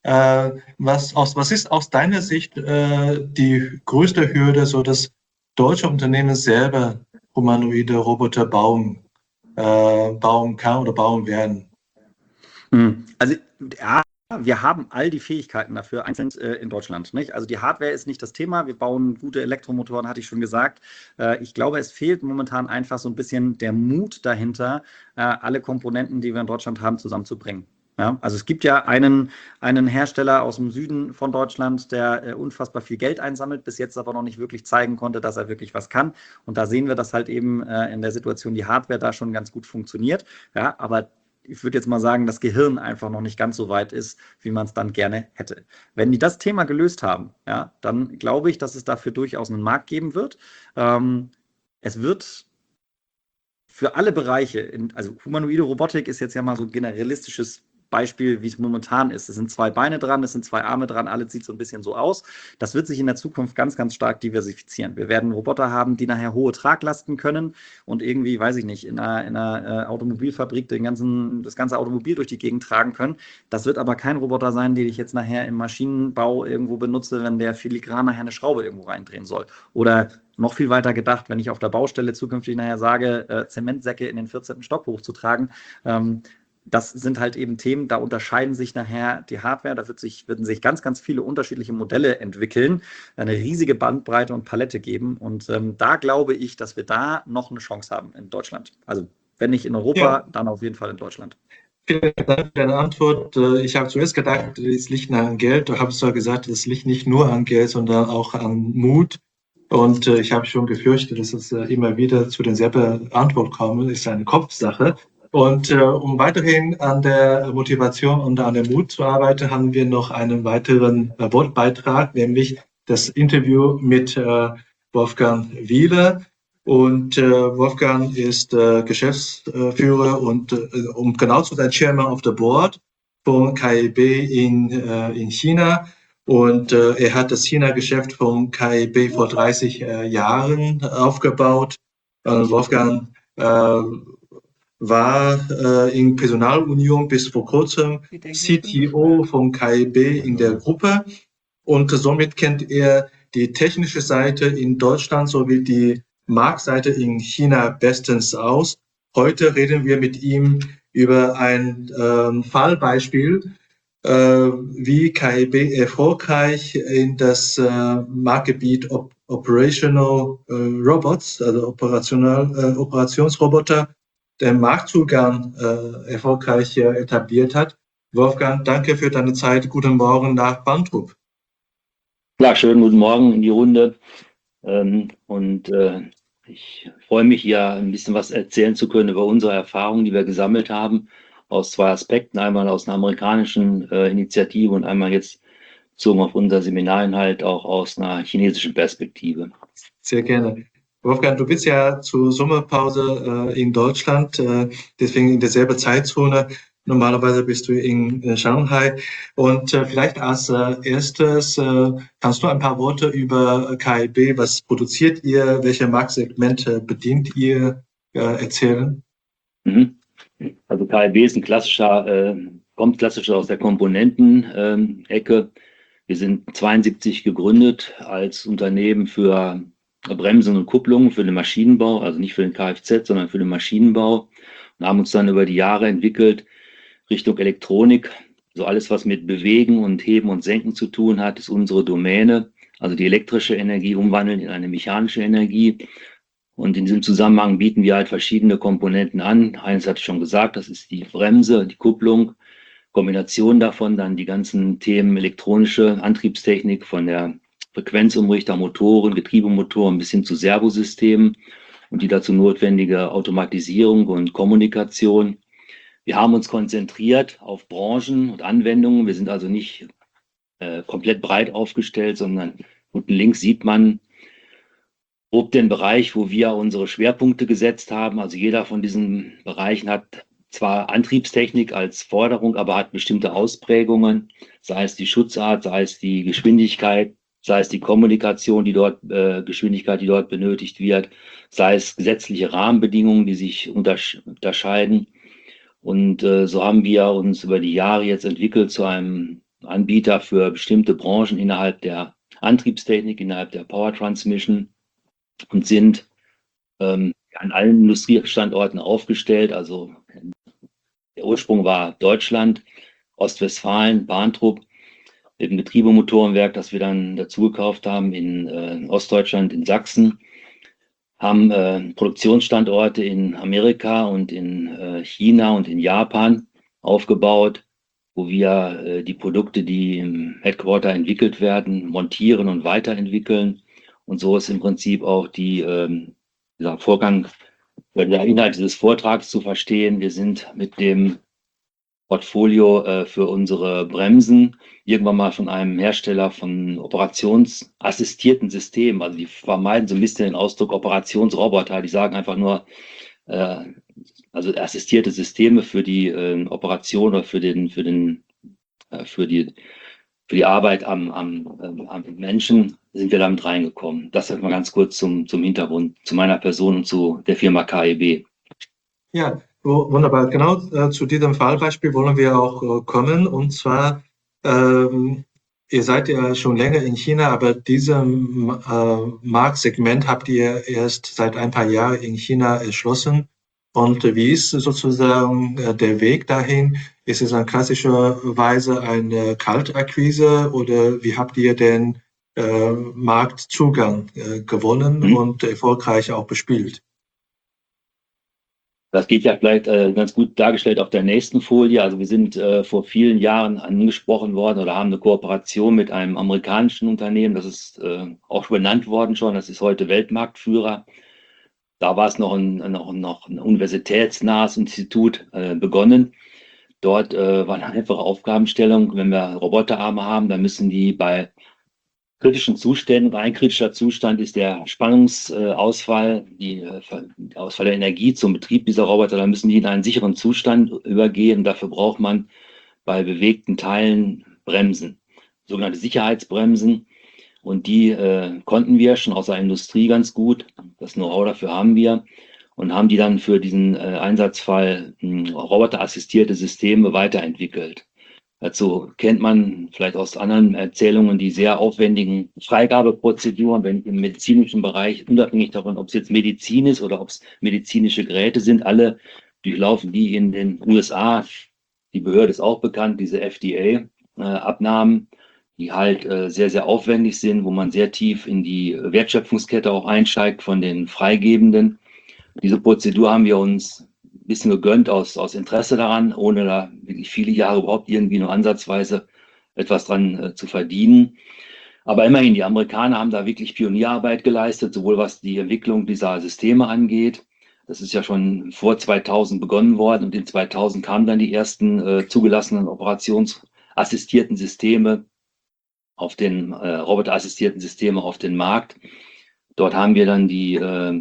Was ist aus deiner Sicht die größte Hürde, so dass deutsche Unternehmen selber humanoide Roboter bauen kann oder bauen werden? Also ja, wir haben all die Fähigkeiten dafür einzeln in Deutschland. Nicht? Also die Hardware ist nicht das Thema. Wir bauen gute Elektromotoren, hatte ich schon gesagt. Ich glaube, es fehlt momentan einfach so ein bisschen der Mut dahinter, alle Komponenten, die wir in Deutschland haben, zusammenzubringen. Ja, also es gibt ja einen Hersteller aus dem Süden von Deutschland, der unfassbar viel Geld einsammelt, bis jetzt aber noch nicht wirklich zeigen konnte, dass er wirklich was kann. Und da sehen wir, dass halt eben in der Situation die Hardware da schon ganz gut funktioniert. Ja, aber ich würde jetzt mal sagen, das Gehirn einfach noch nicht ganz so weit ist, wie man es dann gerne hätte. Wenn die das Thema gelöst haben, ja, dann glaube ich, dass es dafür durchaus einen Markt geben wird. Es wird für alle Bereiche, also humanoide Robotik ist jetzt ja mal so ein generalistisches Beispiel, wie es momentan ist. Es sind 2 Beine dran, es sind 2 Arme dran, alles sieht so ein bisschen so aus. Das wird sich in der Zukunft ganz, ganz stark diversifizieren. Wir werden Roboter haben, die nachher hohe Traglasten können und irgendwie, weiß ich nicht, in einer Automobilfabrik das ganze Automobil durch die Gegend tragen können. Das wird aber kein Roboter sein, den ich jetzt nachher im Maschinenbau irgendwo benutze, wenn der filigran nachher eine Schraube irgendwo reindrehen soll. Oder noch viel weiter gedacht, wenn ich auf der Baustelle zukünftig nachher sage, Zementsäcke in den 14. Stock hochzutragen, das sind halt eben Themen, da unterscheiden sich nachher die Hardware, da würden sich ganz, ganz viele unterschiedliche Modelle entwickeln, eine riesige Bandbreite und Palette geben und da glaube ich, dass wir da noch eine Chance haben in Deutschland. Also wenn nicht in Europa, dann auf jeden Fall in Deutschland. Vielen Dank für deine Antwort. Ich habe zuerst gedacht, es liegt an Geld. Du hast zwar gesagt, es liegt nicht nur an Geld, sondern auch an Mut. Und ich habe schon gefürchtet, dass es immer wieder zu derselben Antwort kommt. Das ist eine Kopfsache. Und um weiterhin an der Motivation und an dem Mut zu arbeiten, haben wir noch einen weiteren Wortbeitrag, nämlich das Interview mit Wolfgang Wieler. Und Wolfgang ist Geschäftsführer und um genau zu sein, Chairman of the Board von KIB in China. Und er hat das China-Geschäft von KIB vor 30 Jahren aufgebaut. Wolfgang war in Personalunion bis vor kurzem CTO von KIB in der Gruppe und somit kennt er die technische Seite in Deutschland sowie die Marktseite in China bestens aus. Heute reden wir mit ihm über ein Fallbeispiel, wie KIB erfolgreich in das Marktgebiet Operational Robots, also Operationsroboter, den Marktzugang erfolgreich etabliert hat. Wolfgang, danke für deine Zeit. Guten Morgen nach Bantrup. Ja, schönen guten Morgen in die Runde. Ich freue mich, hier ein bisschen was erzählen zu können über unsere Erfahrungen, die wir gesammelt haben, aus 2 Aspekten. Einmal aus einer amerikanischen Initiative und einmal jetzt bezogen auf unser Seminarinhalt auch aus einer chinesischen Perspektive. Sehr gerne. Wolfgang, du bist ja zur Sommerpause in Deutschland, deswegen in derselben Zeitzone. Normalerweise bist du in Shanghai. Und vielleicht als erstes kannst du ein paar Worte über KIB, was produziert ihr, welche Marktsegmente bedient ihr, erzählen? Also KIB ist kommt klassisch aus der Komponenten-Ecke. Wir sind 72 gegründet als Unternehmen für Bremsen und Kupplungen für den Maschinenbau, also nicht für den Kfz, sondern für den Maschinenbau. und haben uns dann über die Jahre entwickelt Richtung Elektronik. So alles, was mit Bewegen und Heben und Senken zu tun hat, ist unsere Domäne. Also die elektrische Energie umwandeln in eine mechanische Energie. Und in diesem Zusammenhang bieten wir halt verschiedene Komponenten an. Eines hatte ich schon gesagt, das ist die Bremse, die Kupplung, Kombination davon, dann die ganzen Themen elektronische Antriebstechnik von der Frequenzumrichter, Motoren, Getriebemotoren bis hin zu Servosystemen und die dazu notwendige Automatisierung und Kommunikation. Wir haben uns konzentriert auf Branchen und Anwendungen. Wir sind also nicht komplett breit aufgestellt, sondern unten links sieht man grob den Bereich, wo wir unsere Schwerpunkte gesetzt haben. Also jeder von diesen Bereichen hat zwar Antriebstechnik als Forderung, aber hat bestimmte Ausprägungen, sei es die Schutzart, sei es die Geschwindigkeit, sei es die Kommunikation, Geschwindigkeit, die dort benötigt wird, sei es gesetzliche Rahmenbedingungen, die sich unterscheiden. Und so haben wir uns über die Jahre jetzt entwickelt zu einem Anbieter für bestimmte Branchen innerhalb der Antriebstechnik, innerhalb der Power Transmission und sind an allen Industriestandorten aufgestellt. Also der Ursprung war Deutschland, Ostwestfalen, Bahntrupp, mit dem Getriebemotorenwerk, das wir dann dazu gekauft haben in Ostdeutschland, in Sachsen, haben Produktionsstandorte in Amerika und in China und in Japan aufgebaut, wo wir die Produkte, die im Headquarter entwickelt werden, montieren und weiterentwickeln. Und so ist im Prinzip auch dieser Vorgang, der Inhalt dieses Vortrags zu verstehen. Wir sind mit dem Portfolio für unsere Bremsen irgendwann mal von einem Hersteller von operationsassistierten Systemen, also die vermeiden so ein bisschen den Ausdruck Operationsroboter, die sagen einfach nur, also assistierte Systeme für die Operation oder für die Arbeit am Menschen sind wir damit reingekommen. Das mal ganz kurz zum Hintergrund, zu meiner Person und zu der Firma KEB. Ja, wunderbar. Genau zu diesem Fallbeispiel wollen wir auch kommen. Und zwar, ihr seid ja schon länger in China, aber diesem Marktsegment habt ihr erst seit ein paar Jahren in China erschlossen. Und wie ist sozusagen der Weg dahin? Ist es in klassischer Weise eine Kaltakquise oder wie habt ihr den Marktzugang gewonnen und erfolgreich auch bespielt? Das geht ja vielleicht ganz gut dargestellt auf der nächsten Folie. Also wir sind vor vielen Jahren angesprochen worden oder haben eine Kooperation mit einem amerikanischen Unternehmen. Das ist auch benannt worden schon. Das ist heute Weltmarktführer. Da war es noch ein universitätsnahes Institut begonnen. Dort war eine einfache Aufgabenstellung. Wenn wir Roboterarme haben, dann müssen die bei kritischen Zuständen, ein kritischer Zustand ist der Spannungsausfall, der Ausfall der Energie zum Betrieb dieser Roboter, dann müssen die in einen sicheren Zustand übergehen. Dafür braucht man bei bewegten Teilen Bremsen, sogenannte Sicherheitsbremsen. Und die konnten wir schon aus der Industrie ganz gut. Das Know-how dafür haben wir und haben die dann für diesen Einsatzfall roboterassistierte Systeme weiterentwickelt. Dazu kennt man vielleicht aus anderen Erzählungen die sehr aufwendigen Freigabeprozeduren, wenn im medizinischen Bereich, unabhängig davon, ob es jetzt Medizin ist oder ob es medizinische Geräte sind, alle durchlaufen die in den USA. Die Behörde ist auch bekannt, diese FDA-Abnahmen, die halt sehr, sehr aufwendig sind, wo man sehr tief in die Wertschöpfungskette auch einsteigt von den Freigebenden. Diese Prozedur haben wir uns ein bisschen gegönnt aus Interesse daran, ohne da wirklich viele Jahre überhaupt irgendwie nur ansatzweise etwas dran zu verdienen. Aber immerhin, die Amerikaner haben da wirklich Pionierarbeit geleistet, sowohl was die Entwicklung dieser Systeme angeht. Das ist ja schon vor 2000 begonnen worden und in 2000 kamen dann die ersten zugelassenen operationsassistierten Systeme auf den roboterassistierten Systeme auf den Markt. Dort haben wir dann die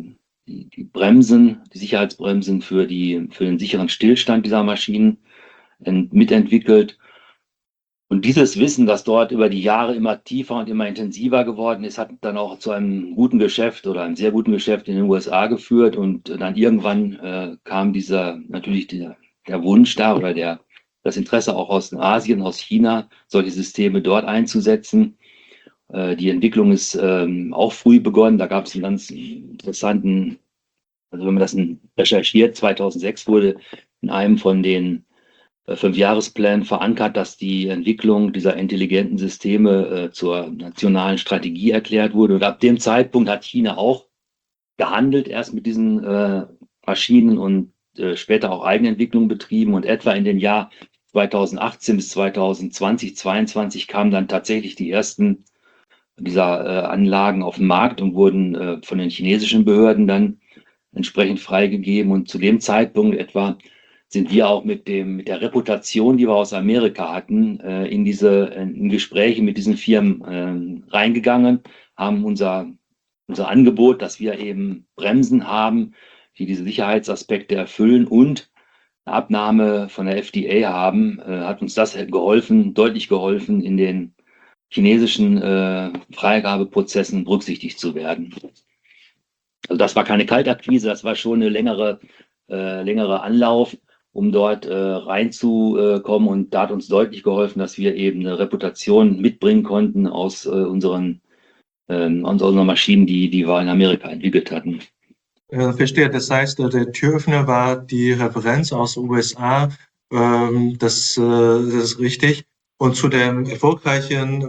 Bremsen, die Sicherheitsbremsen für den sicheren Stillstand dieser Maschinen mitentwickelt. Und dieses Wissen, das dort über die Jahre immer tiefer und immer intensiver geworden ist, hat dann auch zu einem guten Geschäft oder einem sehr guten Geschäft in den USA geführt. Und dann irgendwann kam natürlich der Wunsch da oder das Interesse auch aus Asien, aus China, solche Systeme dort einzusetzen. Die Entwicklung ist auch früh begonnen. Da gab es einen ganz interessanten Also wenn man das recherchiert, 2006 wurde in einem von den 5-Jahresplänen verankert, dass die Entwicklung dieser intelligenten Systeme zur nationalen Strategie erklärt wurde. Und ab dem Zeitpunkt hat China auch gehandelt, erst mit diesen Maschinen und später auch Eigenentwicklung betrieben. Und etwa in den Jahr 2018 bis 2020, 2022 kamen dann tatsächlich die ersten dieser Anlagen auf den Markt und wurden von den chinesischen Behörden dann entsprechend freigegeben. Und zu dem Zeitpunkt etwa sind wir auch mit der Reputation, die wir aus Amerika hatten, in Gespräche mit diesen Firmen reingegangen, haben unser Angebot, dass wir eben Bremsen haben, die diese Sicherheitsaspekte erfüllen und eine Abnahme von der FDA haben, hat uns das deutlich geholfen, in den chinesischen Freigabeprozessen berücksichtigt zu werden. Also das war keine Kaltakquise, das war schon eine längere Anlauf, um dort reinzukommen, und da hat uns deutlich geholfen, dass wir eben eine Reputation mitbringen konnten aus unseren Maschinen, die wir in Amerika entwickelt hatten. Verstehe. Das heißt, der Türöffner war die Referenz aus den USA. Das ist richtig. Und zu der erfolgreichen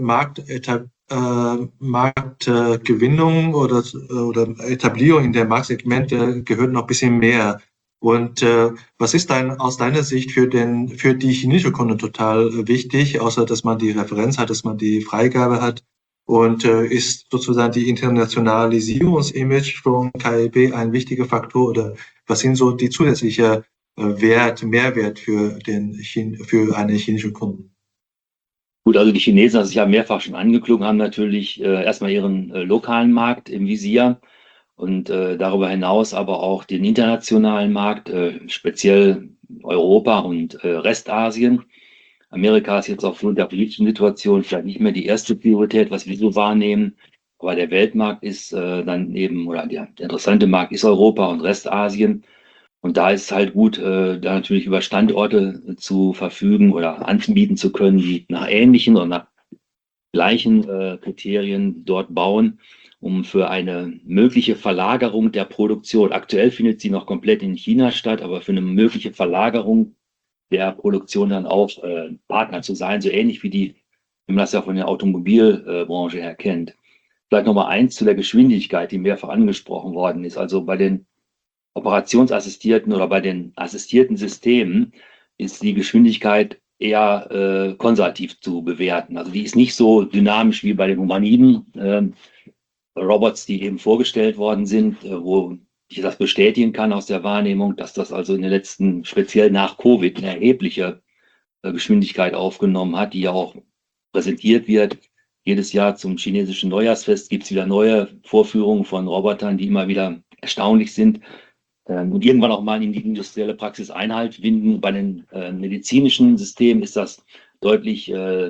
Marktgewinnung oder Etablierung in der Marktsegmente gehört noch ein bisschen mehr. Und was ist aus deiner Sicht für die chinesische Kunden total wichtig, außer dass man die Referenz hat, dass man die Freigabe hat? Und ist sozusagen die Internationalisierungsimage von KLB ein wichtiger Faktor, oder was sind so die zusätzliche Mehrwert für einen chinesischen Kunden? Gut, also die Chinesen, das ist ja mehrfach schon angeklungen, haben natürlich erstmal ihren lokalen Markt im Visier und darüber hinaus aber auch den internationalen Markt, speziell Europa und Restasien. Amerika ist jetzt aufgrund der politischen Situation vielleicht nicht mehr die erste Priorität, was wir so wahrnehmen. Aber der Weltmarkt ist dann eben, oder der interessante Markt ist Europa und Restasien. Und da ist es halt gut, da natürlich über Standorte zu verfügen oder anbieten zu können, die nach ähnlichen oder nach gleichen Kriterien dort bauen, um für eine mögliche Verlagerung der Produktion, aktuell findet sie noch komplett in China statt, aber für eine mögliche Verlagerung der Produktion dann auch Partner zu sein, so ähnlich wie man das ja von der Automobilbranche her kennt. Vielleicht nochmal eins zu der Geschwindigkeit, die mehrfach angesprochen worden ist. Also bei den operationsassistierten oder bei den assistierten Systemen ist die Geschwindigkeit eher konservativ zu bewerten. Also die ist nicht so dynamisch wie bei den humanoiden Robots, die eben vorgestellt worden sind, wo ich das bestätigen kann aus der Wahrnehmung, dass das also in den letzten, speziell nach Covid, eine erhebliche Geschwindigkeit aufgenommen hat, die ja auch präsentiert wird. Jedes Jahr zum chinesischen Neujahrsfest gibt es wieder neue Vorführungen von Robotern, die immer wieder erstaunlich sind und irgendwann auch mal in die industrielle Praxis Einhalt finden. Bei den medizinischen Systemen ist das deutlich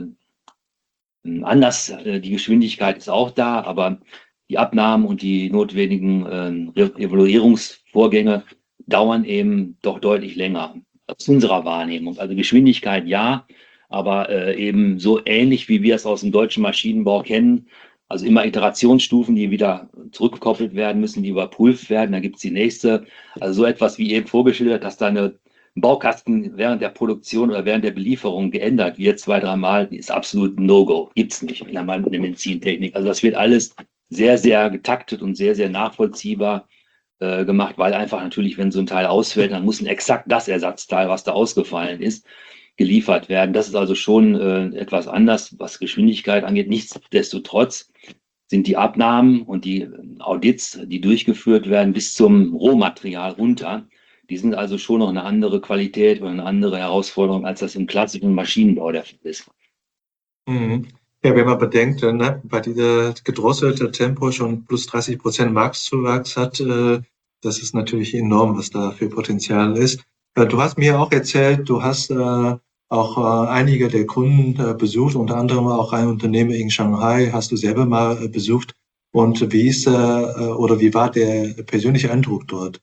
anders. Die Geschwindigkeit ist auch da, aber die Abnahmen und die notwendigen Evaluierungsvorgänge dauern eben doch deutlich länger aus unserer Wahrnehmung. Also Geschwindigkeit ja, aber eben so ähnlich, wie wir es aus dem deutschen Maschinenbau kennen. Also immer Iterationsstufen, die wieder zurückgekoppelt werden müssen, die überprüft werden. Dann gibt es die nächste. Also so etwas wie eben vorgeschildert, dass da ein Baukasten während der Produktion oder während der Belieferung geändert wird, 2-3 Mal, ist absolut ein No-Go. Gibt es nicht in der Medizintechnik. Also das wird alles sehr, sehr getaktet und sehr, sehr nachvollziehbar gemacht, weil einfach natürlich, wenn so ein Teil ausfällt, dann muss exakt das Ersatzteil, was da ausgefallen ist, geliefert werden. Das ist also schon etwas anders, was Geschwindigkeit angeht. Nichtsdestotrotz sind die Abnahmen und die Audits, die durchgeführt werden, bis zum Rohmaterial runter. Die sind also schon noch eine andere Qualität und eine andere Herausforderung, als das im klassischen Maschinenbau der Fall ist. Mhm. Ja, wenn man bedenkt, ne, bei dieser gedrosselten Tempo schon plus 30% Marktzuwachs hat, das ist natürlich enorm, was da für Potenzial ist. Du hast mir auch erzählt, du hast auch einige der Kunden besucht, unter anderem auch ein Unternehmen in Shanghai, hast du selber mal besucht. Und wie war der persönliche Eindruck dort?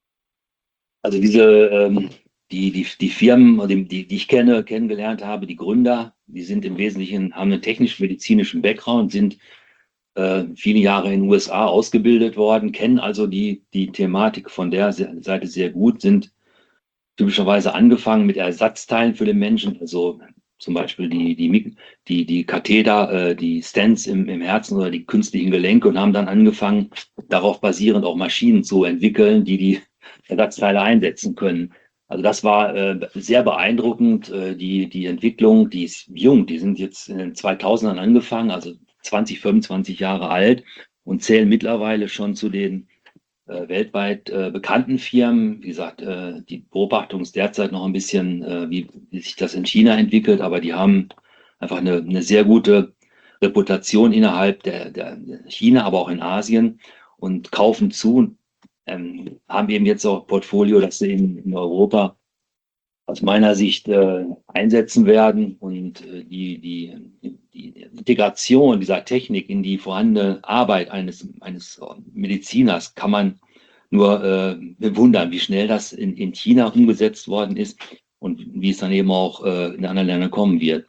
Also die Firmen, die ich kennengelernt habe, die Gründer, die sind im Wesentlichen, haben einen technisch-medizinischen Background, sind viele Jahre in den USA ausgebildet worden, kennen also die Thematik von der Seite sehr gut, sind typischerweise angefangen mit Ersatzteilen für den Menschen, also zum Beispiel die Katheter, die Stents im Herzen oder die künstlichen Gelenke, und haben dann angefangen, darauf basierend auch Maschinen zu entwickeln, die Ersatzteile einsetzen können. Also das war sehr beeindruckend. Die Entwicklung, die ist jung, die sind jetzt in den 2000ern angefangen, also 20, 25 Jahre alt und zählen mittlerweile schon zu den weltweit bekannten Firmen. Wie gesagt, die Beobachtung ist derzeit noch ein bisschen, wie sich das in China entwickelt, aber die haben einfach eine sehr gute Reputation innerhalb der China, aber auch in Asien, und kaufen zu, haben eben jetzt auch Portfolio, das sie in Europa aus meiner Sicht einsetzen werden, und die Integration dieser Technik in die vorhandene Arbeit eines Mediziners kann man nur bewundern, wie schnell das in China umgesetzt worden ist und wie es dann eben auch in anderen Ländern kommen wird.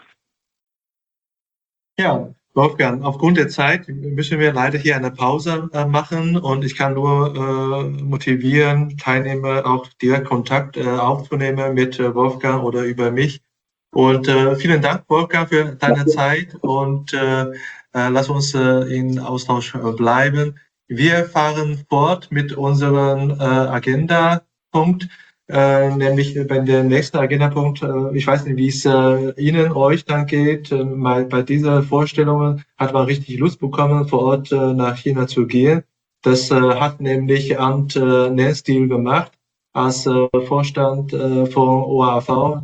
Ja, Wolfgang, aufgrund der Zeit müssen wir leider hier eine Pause machen, und ich kann nur motivieren, Teilnehmer auch direkt Kontakt aufzunehmen mit Wolfgang oder über mich. Und vielen Dank, Wolfgang, für deine Zeit, und lass uns in Austausch bleiben. Wir fahren fort mit unserem Agenda-Punkt. Nämlich bei der nächsten Agendapunkt, ich weiß nicht, wie es euch dann geht. Bei dieser Vorstellung hat man richtig Lust bekommen, vor Ort nach China zu gehen. Das hat nämlich Arndt Nenstil gemacht, als Vorstand von OAV,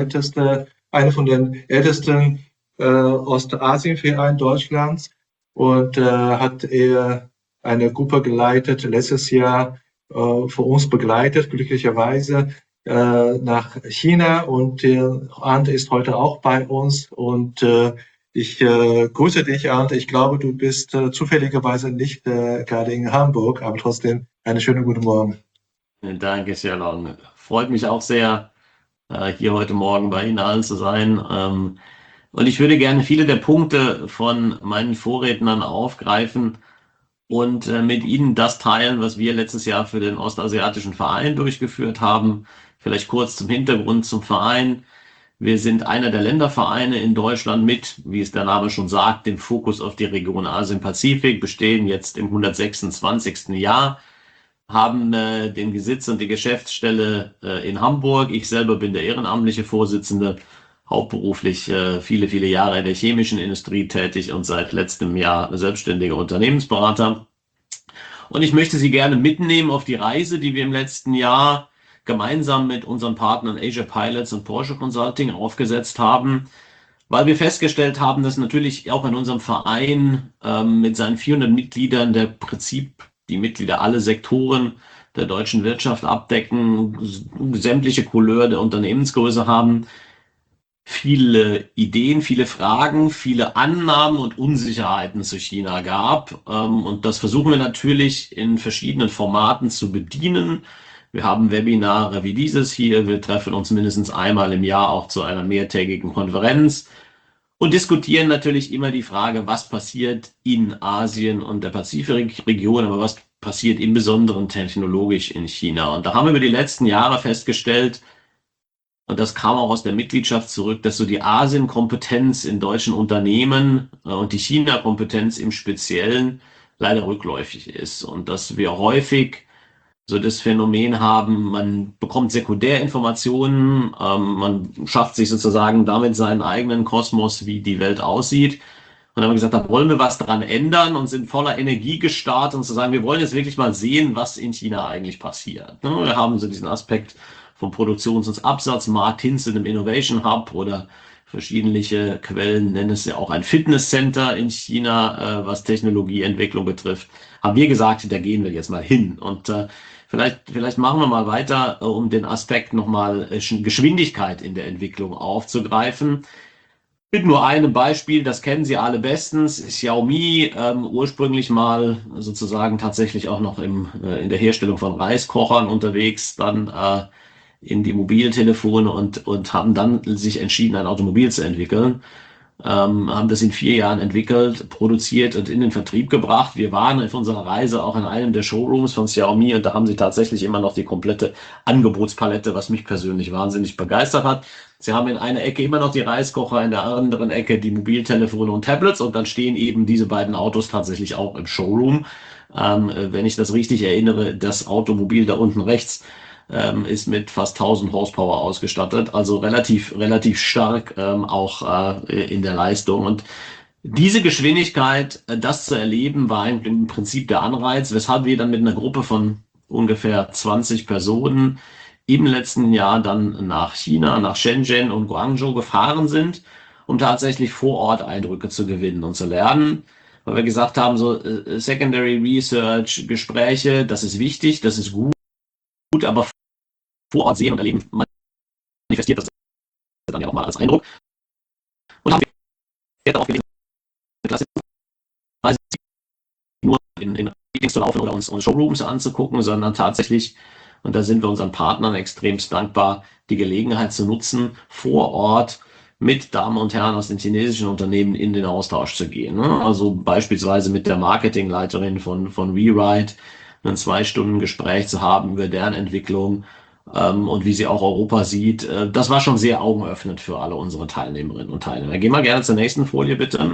einer von den ältesten Ostasien-Vereinen Deutschlands, und hat er eine Gruppe geleitet, letztes Jahr für uns begleitet, glücklicherweise nach China, und Arndt ist heute auch bei uns, und ich grüße dich, Arndt. Ich glaube, du bist zufälligerweise nicht gerade in Hamburg, aber trotzdem einen schönen guten Morgen. Danke, Shalom. Freut mich auch sehr, hier heute Morgen bei Ihnen allen zu sein. Und ich würde gerne viele der Punkte von meinen Vorrednern aufgreifen und mit Ihnen das teilen, was wir letztes Jahr für den Ostasiatischen Verein durchgeführt haben. Vielleicht kurz zum Hintergrund zum Verein. Wir sind einer der Ländervereine in Deutschland mit, wie es der Name schon sagt, dem Fokus auf die Region Asien-Pazifik, bestehen jetzt im 126. Jahr, haben den Sitz und die Geschäftsstelle in Hamburg. Ich selber bin der ehrenamtliche Vorsitzende, hauptberuflich viele, viele Jahre in der chemischen Industrie tätig und seit letztem Jahr selbstständiger Unternehmensberater. Und ich möchte Sie gerne mitnehmen auf die Reise, die wir im letzten Jahr gemeinsam mit unseren Partnern Asia Pilots und Porsche Consulting aufgesetzt haben, weil wir festgestellt haben, dass natürlich auch in unserem Verein mit seinen 400 Mitgliedern der Prinzip die Mitglieder alle Sektoren der deutschen Wirtschaft abdecken, sämtliche Couleur der Unternehmensgröße haben, viele Ideen, viele Fragen, viele Annahmen und Unsicherheiten zu China gab. Und das versuchen wir natürlich in verschiedenen Formaten zu bedienen. Wir haben Webinare wie dieses hier. Wir treffen uns mindestens einmal im Jahr auch zu einer mehrtägigen Konferenz und diskutieren natürlich immer die Frage, was passiert in Asien und der Pazifikregion, aber was passiert im Besonderen technologisch in China. Und da haben wir über die letzten Jahre festgestellt, und das kam auch aus der Mitgliedschaft zurück, dass so die Asien-Kompetenz in deutschen Unternehmen und die China-Kompetenz im Speziellen leider rückläufig ist. Und dass wir häufig so das Phänomen haben, man bekommt Sekundärinformationen, man schafft sich sozusagen damit seinen eigenen Kosmos, wie die Welt aussieht. Und dann haben wir gesagt, da wollen wir was dran ändern und sind voller Energie gestartet und zu sagen, wir wollen jetzt wirklich mal sehen, was in China eigentlich passiert. Wir haben so diesen Aspekt vom Produktions- und Absatzmarkt hin zu einem Innovation Hub, oder verschiedene Quellen nennen es ja auch ein Fitnesscenter in China, was Technologieentwicklung betrifft. Haben wir gesagt, da gehen wir jetzt mal hin. Und vielleicht machen wir mal weiter, um den Aspekt nochmal Geschwindigkeit in der Entwicklung aufzugreifen. Mit nur einem Beispiel, das kennen Sie alle bestens, Xiaomi, ursprünglich mal sozusagen tatsächlich auch noch in der Herstellung von Reiskochern unterwegs, dann in die Mobiltelefone und haben dann sich entschieden, ein Automobil zu entwickeln. haben das in 4 Jahren entwickelt, produziert und in den Vertrieb gebracht. Wir waren auf unserer Reise auch in einem der Showrooms von Xiaomi und da haben sie tatsächlich immer noch die komplette Angebotspalette, was mich persönlich wahnsinnig begeistert hat. Sie haben in einer Ecke immer noch die Reiskocher, in der anderen Ecke die Mobiltelefone und Tablets und dann stehen eben diese beiden Autos tatsächlich auch im Showroom. Wenn ich das richtig erinnere, das Automobil da unten rechts ist mit fast 1000 Horsepower ausgestattet, also relativ stark auch in der Leistung. Und diese Geschwindigkeit, das zu erleben, war im Prinzip der Anreiz, weshalb wir dann mit einer Gruppe von ungefähr 20 Personen im letzten Jahr dann nach China, nach Shenzhen und Guangzhou gefahren sind, um tatsächlich vor Ort Eindrücke zu gewinnen und zu lernen. Weil wir gesagt haben, so Secondary Research, Gespräche, das ist wichtig, das ist gut, aber vor Ort sehen und erleben manifestiert das dann ja auch mal als Eindruck. Und haben wir darauf gelegt, nur in Meetings zu laufen oder uns Showrooms anzugucken, sondern tatsächlich, und da sind wir unseren Partnern extremst dankbar, die Gelegenheit zu nutzen, vor Ort mit Damen und Herren aus den chinesischen Unternehmen in den Austausch zu gehen. Also beispielsweise mit der Marketingleiterin von WeRide ein 2-Stunden-Gespräch zu haben über deren Entwicklung und wie sie auch Europa sieht. Das war schon sehr augenöffnend für alle unsere Teilnehmerinnen und Teilnehmer. Gehen wir gerne zur nächsten Folie, bitte.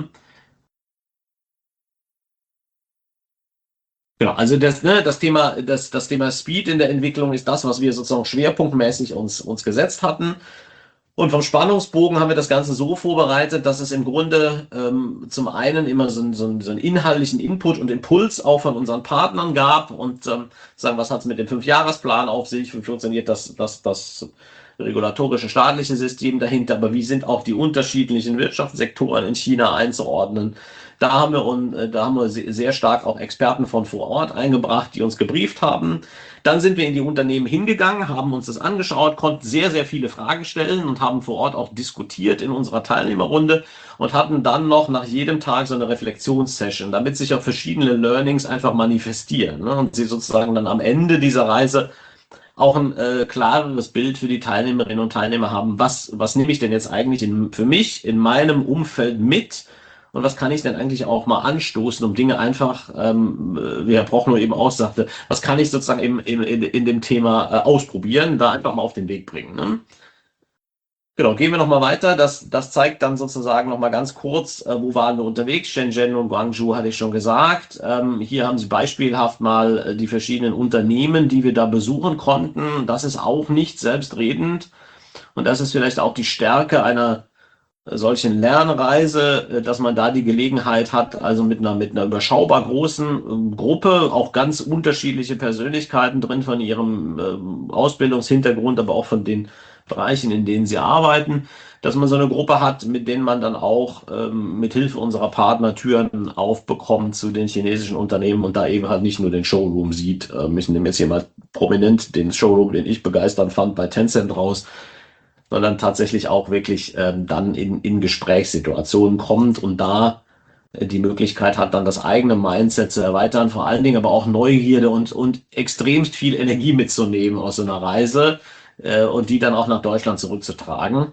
Genau, also das Thema Speed in der Entwicklung ist das, was wir sozusagen schwerpunktmäßig uns gesetzt hatten. Und vom Spannungsbogen haben wir das Ganze so vorbereitet, dass es im Grunde zum einen immer so einen inhaltlichen Input und Impuls auch von unseren Partnern gab und sagen, was hat es mit dem 5-Jahresplan auf sich, wie funktioniert das regulatorische staatliche System dahinter, aber wie sind auch die unterschiedlichen Wirtschaftssektoren in China einzuordnen. Da haben wir sehr stark auch Experten von vor Ort eingebracht, die uns gebrieft haben. Dann sind wir in die Unternehmen hingegangen, haben uns das angeschaut, konnten sehr, sehr viele Fragen stellen und haben vor Ort auch diskutiert in unserer Teilnehmerrunde und hatten dann noch nach jedem Tag so eine Reflexionssession, damit sich auch verschiedene Learnings einfach manifestieren, ne? Und sie sozusagen dann am Ende dieser Reise auch ein klareres Bild für die Teilnehmerinnen und Teilnehmer haben, was nehme ich denn jetzt eigentlich für mich in meinem Umfeld mit und was kann ich denn eigentlich auch mal anstoßen, um Dinge einfach, wie Herr Prochnow eben auch sagte, was kann ich sozusagen in dem Thema ausprobieren, da einfach mal auf den Weg bringen. Ne? Genau, gehen wir nochmal weiter. Das zeigt dann sozusagen nochmal ganz kurz, wo waren wir unterwegs. Shenzhen und Guangzhou hatte ich schon gesagt. Hier haben Sie beispielhaft mal die verschiedenen Unternehmen, die wir da besuchen konnten. Das ist auch nicht selbstredend. Und das ist vielleicht auch die Stärke einer solchen Lernreise, dass man da die Gelegenheit hat, also mit einer überschaubar großen Gruppe, auch ganz unterschiedliche Persönlichkeiten drin von ihrem Ausbildungshintergrund, aber auch von den Bereichen, in denen sie arbeiten, dass man so eine Gruppe hat, mit denen man dann auch mit Hilfe unserer Partner Türen aufbekommt zu den chinesischen Unternehmen und da eben halt nicht nur den Showroom sieht. Ich nehme jetzt hier mal prominent den Showroom, den ich begeisternd fand, bei Tencent raus, sondern tatsächlich auch wirklich dann in Gesprächssituationen kommt und da die Möglichkeit hat, dann das eigene Mindset zu erweitern, vor allen Dingen aber auch Neugierde und extremst viel Energie mitzunehmen aus so einer Reise und die dann auch nach Deutschland zurückzutragen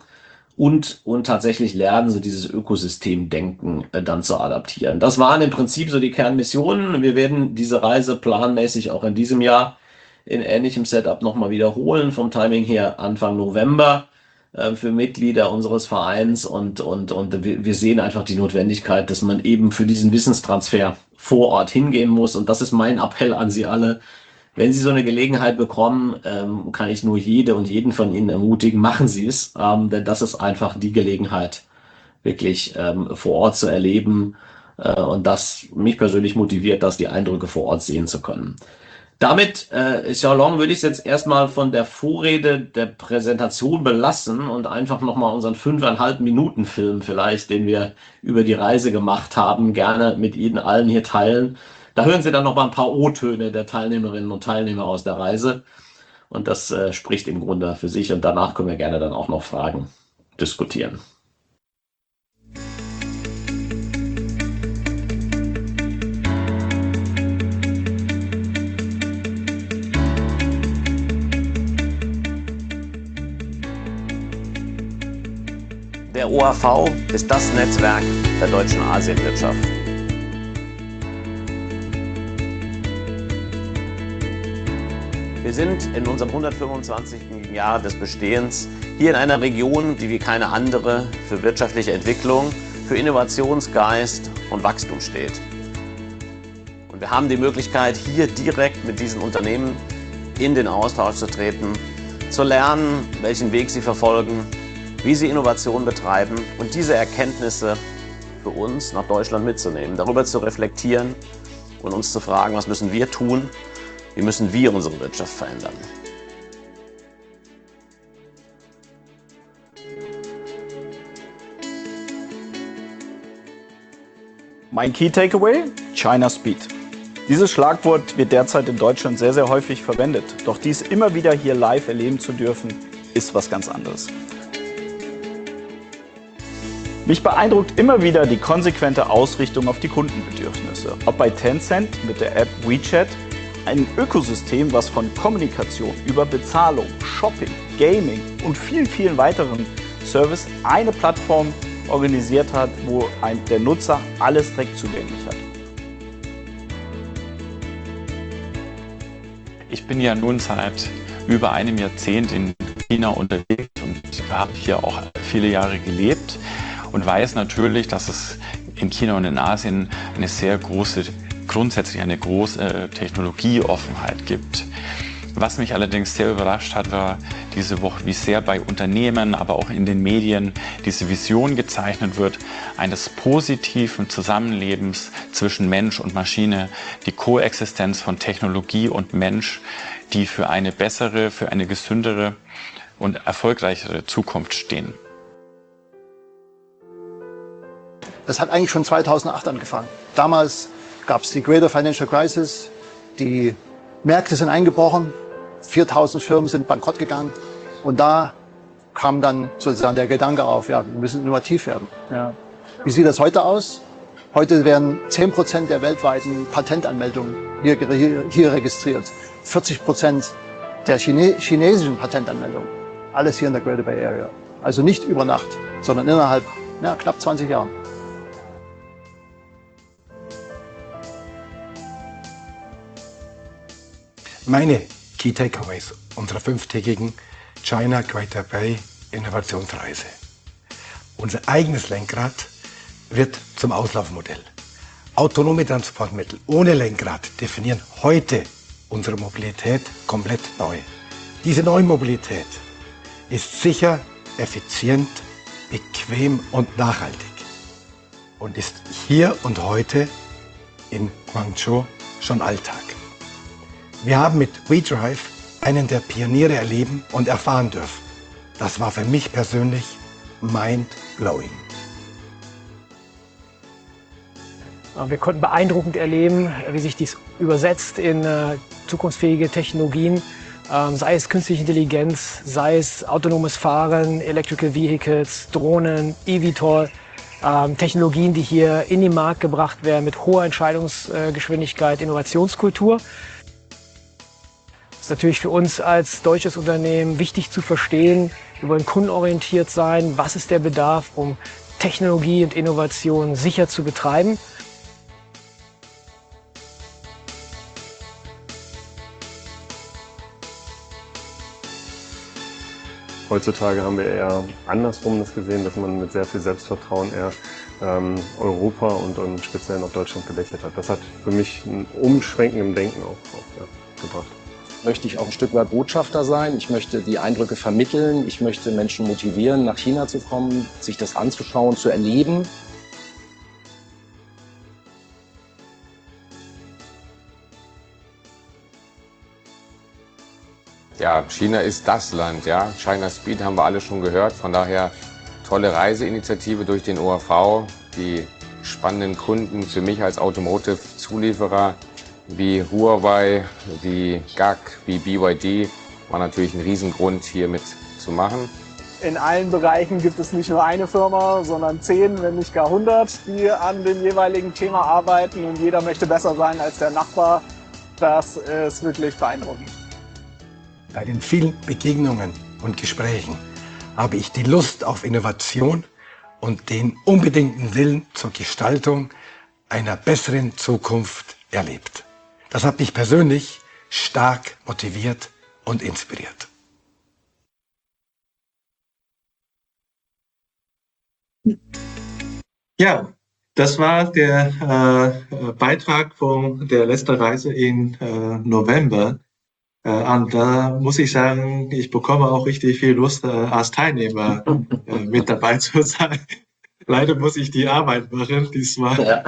und tatsächlich lernen, so dieses Ökosystemdenken dann zu adaptieren. Das waren im Prinzip so die Kernmissionen. Wir werden diese Reise planmäßig auch in diesem Jahr in ähnlichem Setup nochmal wiederholen, vom Timing her Anfang November für Mitglieder unseres Vereins und wir sehen einfach die Notwendigkeit, dass man eben für diesen Wissenstransfer vor Ort hingehen muss und das ist mein Appell an Sie alle. Wenn Sie so eine Gelegenheit bekommen, kann ich nur jede und jeden von Ihnen ermutigen, machen Sie es, denn das ist einfach die Gelegenheit, wirklich vor Ort zu erleben und das mich persönlich motiviert, das die Eindrücke vor Ort sehen zu können. Damit, Xiaolong, würde ich es jetzt erstmal von der Vorrede der Präsentation belassen und einfach nochmal unseren 5,5-Minuten-Film vielleicht, den wir über die Reise gemacht haben, gerne mit Ihnen allen hier teilen. Da hören Sie dann noch mal ein paar O-Töne der Teilnehmerinnen und Teilnehmer aus der Reise und das spricht im Grunde für sich und danach können wir gerne dann auch noch Fragen diskutieren. Der OHV ist das Netzwerk der deutschen Asienwirtschaft. Wir sind in unserem 125. Jahr des Bestehens hier in einer Region, die wie keine andere für wirtschaftliche Entwicklung, für Innovationsgeist und Wachstum steht. Und wir haben die Möglichkeit, hier direkt mit diesen Unternehmen in den Austausch zu treten, zu lernen, welchen Weg sie verfolgen, wie sie Innovation betreiben und diese Erkenntnisse für uns nach Deutschland mitzunehmen, darüber zu reflektieren und uns zu fragen, was müssen wir tun, wie müssen wir unsere Wirtschaft verändern. Mein Key Takeaway? China Speed. Dieses Schlagwort wird derzeit in Deutschland sehr, sehr häufig verwendet. Doch dies immer wieder hier live erleben zu dürfen, ist was ganz anderes. Mich beeindruckt immer wieder die konsequente Ausrichtung auf die Kundenbedürfnisse. Ob bei Tencent mit der App WeChat, ein Ökosystem, was von Kommunikation über Bezahlung, Shopping, Gaming und vielen, vielen weiteren Services eine Plattform organisiert hat, wo der Nutzer alles direkt zugänglich hat. Ich bin ja nun seit über einem Jahrzehnt in China unterwegs und habe hier auch viele Jahre gelebt und weiß natürlich, dass es in China und in Asien grundsätzlich eine große Technologieoffenheit gibt. Was mich allerdings sehr überrascht hat, war diese Woche, wie sehr bei Unternehmen, aber auch in den Medien diese Vision gezeichnet wird, eines positiven Zusammenlebens zwischen Mensch und Maschine, die Koexistenz von Technologie und Mensch, die für eine bessere, für eine gesündere und erfolgreichere Zukunft stehen. Das hat eigentlich schon 2008 angefangen. Damals gab es die Greater Financial Crisis, die Märkte sind eingebrochen, 4000 Firmen sind bankrott gegangen und da kam dann sozusagen der Gedanke auf, ja, wir müssen innovativ werden. Ja. Wie sieht das heute aus? Heute werden 10% der weltweiten Patentanmeldungen hier registriert, 40% der chinesischen Patentanmeldungen, alles hier in der Greater Bay Area. Also nicht über Nacht, sondern innerhalb knapp 20 Jahren. Meine Key Takeaways unserer 5-tägigen China Greater Bay Innovationsreise. Unser eigenes Lenkrad wird zum Auslaufmodell. Autonome Transportmittel ohne Lenkrad definieren heute unsere Mobilität komplett neu. Diese neue Mobilität ist sicher, effizient, bequem und nachhaltig und ist hier und heute in Guangzhou schon Alltag. Wir haben mit WeDrive einen der Pioniere erleben und erfahren dürfen. Das war für mich persönlich mind-blowing. Wir konnten beeindruckend erleben, wie sich dies übersetzt in zukunftsfähige Technologien, sei es künstliche Intelligenz, sei es autonomes Fahren, Electrical Vehicles, Drohnen, eVTOL, Technologien, die hier in den Markt gebracht werden mit hoher Entscheidungsgeschwindigkeit, Innovationskultur. Das ist natürlich für uns als deutsches Unternehmen wichtig zu verstehen. Wir wollen kundenorientiert sein. Was ist der Bedarf, um Technologie und Innovation sicher zu betreiben? Heutzutage haben wir eher andersrum das gesehen, dass man mit sehr viel Selbstvertrauen eher Europa und speziell auch Deutschland gedächtet hat. Das hat für mich ein Umschwenken im Denken auch gebracht. Möchte ich auch ein Stück weit Botschafter sein. Ich möchte die Eindrücke vermitteln. Ich möchte Menschen motivieren, nach China zu kommen, sich das anzuschauen, zu erleben. Ja, China ist das Land, ja. China Speed haben wir alle schon gehört. Von daher tolle Reiseinitiative durch den OHV. Die spannenden Kunden für mich als Automotive-Zulieferer wie Huawei, wie GAC, wie BYD war natürlich ein Riesengrund, hier mitzumachen. In allen Bereichen gibt es nicht nur eine Firma, sondern 10, wenn nicht gar 100, die an dem jeweiligen Thema arbeiten und jeder möchte besser sein als der Nachbar. Das ist wirklich beeindruckend. Bei den vielen Begegnungen und Gesprächen habe ich die Lust auf Innovation und den unbedingten Willen zur Gestaltung einer besseren Zukunft erlebt. Das hat mich persönlich stark motiviert und inspiriert. Ja, das war der Beitrag von der letzten Reise in November. Und da muss ich sagen, ich bekomme auch richtig viel Lust, als Teilnehmer mit dabei zu sein. Leider muss ich die Arbeit machen diesmal.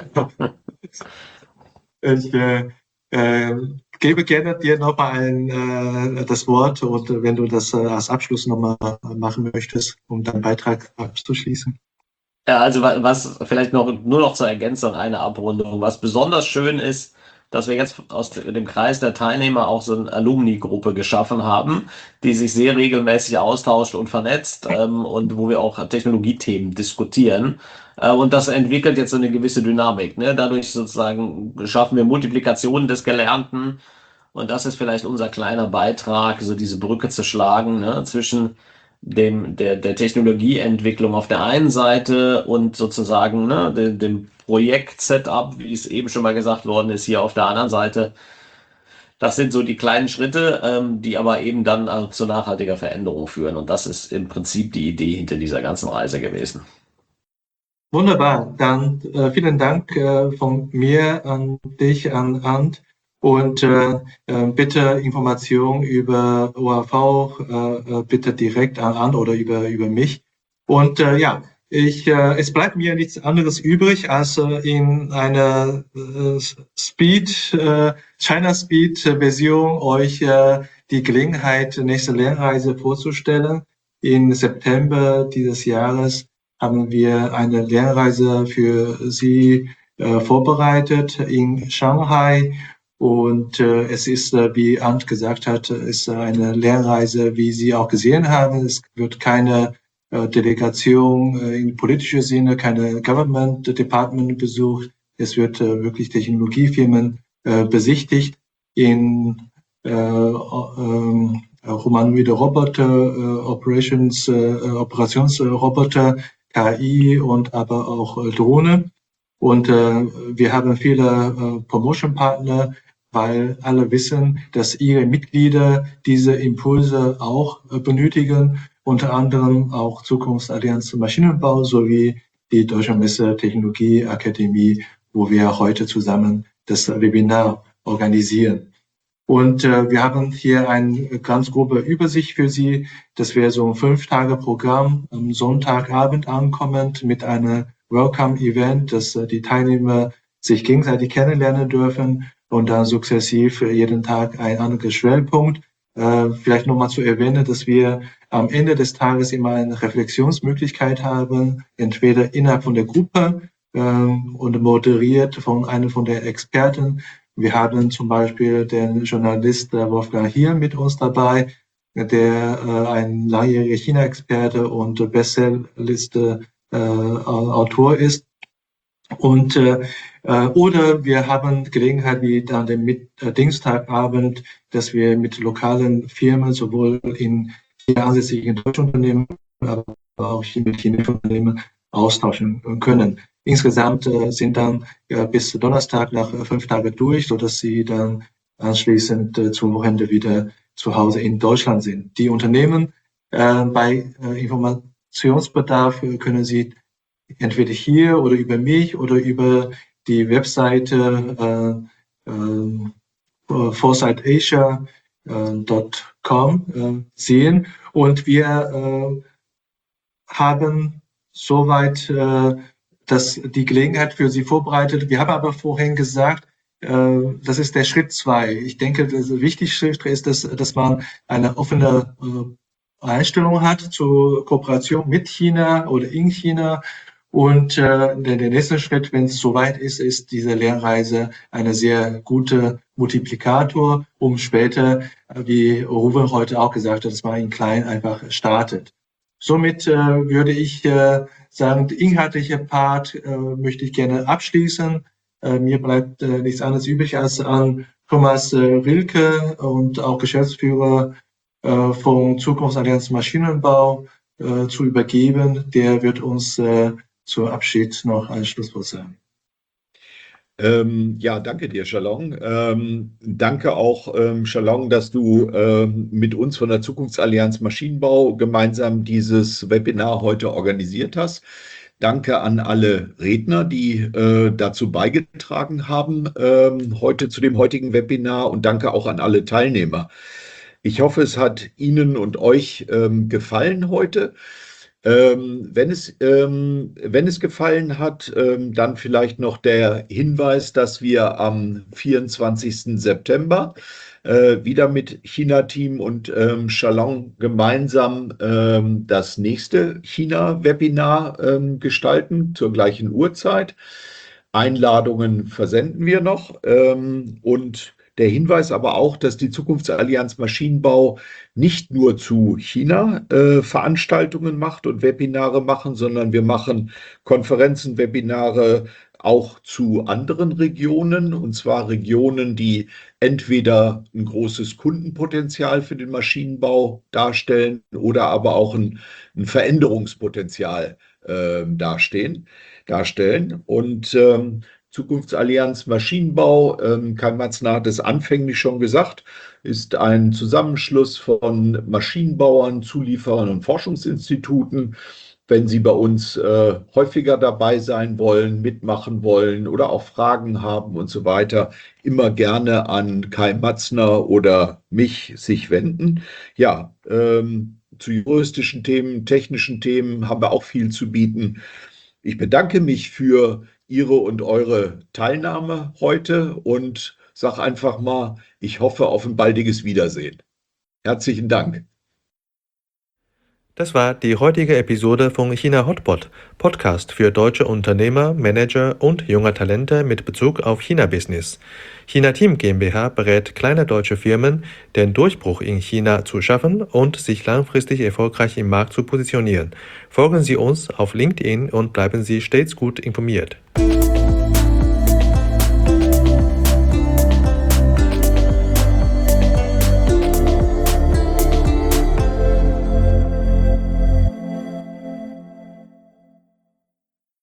Ich gebe gerne dir nochmal das Wort, und wenn du das als Abschluss nochmal machen möchtest, um deinen Beitrag abzuschließen. Ja, also was vielleicht nur noch zur Ergänzung, eine Abrundung. Was besonders schön ist, dass wir jetzt aus dem Kreis der Teilnehmer auch so eine Alumni-Gruppe geschaffen haben, die sich sehr regelmäßig austauscht und vernetzt und wo wir auch Technologiethemen diskutieren. Und das entwickelt jetzt so eine gewisse Dynamik. Ne? Dadurch sozusagen schaffen wir Multiplikationen des Gelernten. Und das ist vielleicht unser kleiner Beitrag, so diese Brücke zu schlagen, ne, zwischen der Technologieentwicklung auf der einen Seite und sozusagen dem Projekt-Setup, wie es eben schon mal gesagt worden ist, hier auf der anderen Seite. Das sind so die kleinen Schritte, die aber eben dann zu nachhaltiger Veränderung führen. Und das ist im Prinzip die Idee hinter dieser ganzen Reise gewesen. Wunderbar, dann vielen Dank von mir an dich, an Arndt. Und bitte Informationen über OHV bitte direkt an Arndt oder über mich. Und ja, es bleibt mir nichts anderes übrig, als in einer China Speed Version euch die Gelegenheit, nächste Lernreise vorzustellen. Im September dieses Jahres haben wir eine Lernreise für Sie vorbereitet in Shanghai. Und es ist, wie Arndt gesagt hat, ist eine Lernreise, wie Sie auch gesehen haben. Es wird keine Delegation in politischer Sinne, keine Government Department besucht. Es wird wirklich Technologiefirmen besichtigt in humanoide Roboter, Operationsroboter, KI und aber auch Drohne. Und wir haben viele Promotion-Partner, weil alle wissen, dass ihre Mitglieder diese Impulse auch benötigen, unter anderem auch Zukunftsallianz Maschinenbau sowie die Deutsche Messe Technologie Akademie, wo wir heute zusammen das Webinar organisieren. Und wir haben hier eine ganz grobe Übersicht für Sie. Das wäre so ein 5-Tage-Programm am Sonntagabend ankommend mit einer Welcome-Event, dass die Teilnehmer sich gegenseitig kennenlernen dürfen und dann sukzessiv jeden Tag ein anderer Schwerpunkt. Vielleicht nochmal zu erwähnen, dass wir am Ende des Tages immer eine Reflexionsmöglichkeit haben, entweder innerhalb von der Gruppe und moderiert von einem von den Experten. Wir haben zum Beispiel den Journalist Wolfgang Hier mit uns dabei, der ein langjähriger China-Experte und Bestsellerliste Autor ist. Und oder wir haben Gelegenheit, wie dann den Dienstagabend, dass wir mit lokalen Firmen, sowohl in hier ansässigen deutschen Unternehmen, aber auch mit chinesischen Unternehmen austauschen können. Insgesamt sind dann bis Donnerstag nach 5 Tagen durch, sodass sie dann anschließend zum Wochenende wieder zu Hause in Deutschland sind. Die Unternehmen bei Informationsbedarf können Sie entweder hier oder über mich oder über die Webseite foresightAsia.com sehen. Und wir haben soweit die Gelegenheit für Sie vorbereitet. Wir haben aber vorhin gesagt, das ist der Schritt 2. Ich denke, der wichtigste Schritt ist, dass man eine offene Einstellung hat zur Kooperation mit China oder in China. Und der nächste Schritt, wenn es soweit ist, ist diese Lernreise eine sehr gute Multiplikator, um später, wie Ruben heute auch gesagt hat, dass man in klein einfach startet. Somit würde ich sagen, der inhaltliche Part möchte ich gerne abschließen. Mir bleibt nichts anderes übrig, als an Thomas Rilke und auch Geschäftsführer von Zukunftsallianz Maschinenbau zu übergeben. Der wird uns zum Abschied noch ein Schlusswort sagen. Ja, danke dir, Shalong. Danke auch, Shalong, dass du mit uns von der Zukunftsallianz Maschinenbau gemeinsam dieses Webinar heute organisiert hast. Danke an alle Redner, die dazu beigetragen haben, heute zu dem heutigen Webinar, und danke auch an alle Teilnehmer. Ich hoffe, es hat Ihnen und euch gefallen heute. Wenn es gefallen hat, dann vielleicht noch der Hinweis, dass wir am 24. September wieder mit China-Team und Shalong gemeinsam das nächste China-Webinar gestalten, zur gleichen Uhrzeit. Einladungen versenden wir noch, und der Hinweis aber auch, dass die Zukunftsallianz Maschinenbau nicht nur zu China Veranstaltungen macht und Webinare machen, sondern wir machen Konferenzen, Webinare auch zu anderen Regionen, und zwar Regionen, die entweder ein großes Kundenpotenzial für den Maschinenbau darstellen oder aber auch ein Veränderungspotenzial darstellen. Und Zukunftsallianz Maschinenbau, Kai Matzner hat es anfänglich schon gesagt, ist ein Zusammenschluss von Maschinenbauern, Zulieferern und Forschungsinstituten. Wenn Sie bei uns häufiger dabei sein wollen, mitmachen wollen oder auch Fragen haben und so weiter, immer gerne an Kai Matzner oder mich sich wenden. Ja, zu juristischen Themen, technischen Themen haben wir auch viel zu bieten. Ich bedanke mich für Ihre und eure Teilnahme heute und sage einfach mal, ich hoffe auf ein baldiges Wiedersehen. Herzlichen Dank. Das war die heutige Episode von China Hotpot, Podcast für deutsche Unternehmer, Manager und junge Talente mit Bezug auf China-Business. China Team GmbH berät kleine deutsche Firmen, den Durchbruch in China zu schaffen und sich langfristig erfolgreich im Markt zu positionieren. Folgen Sie uns auf LinkedIn und bleiben Sie stets gut informiert.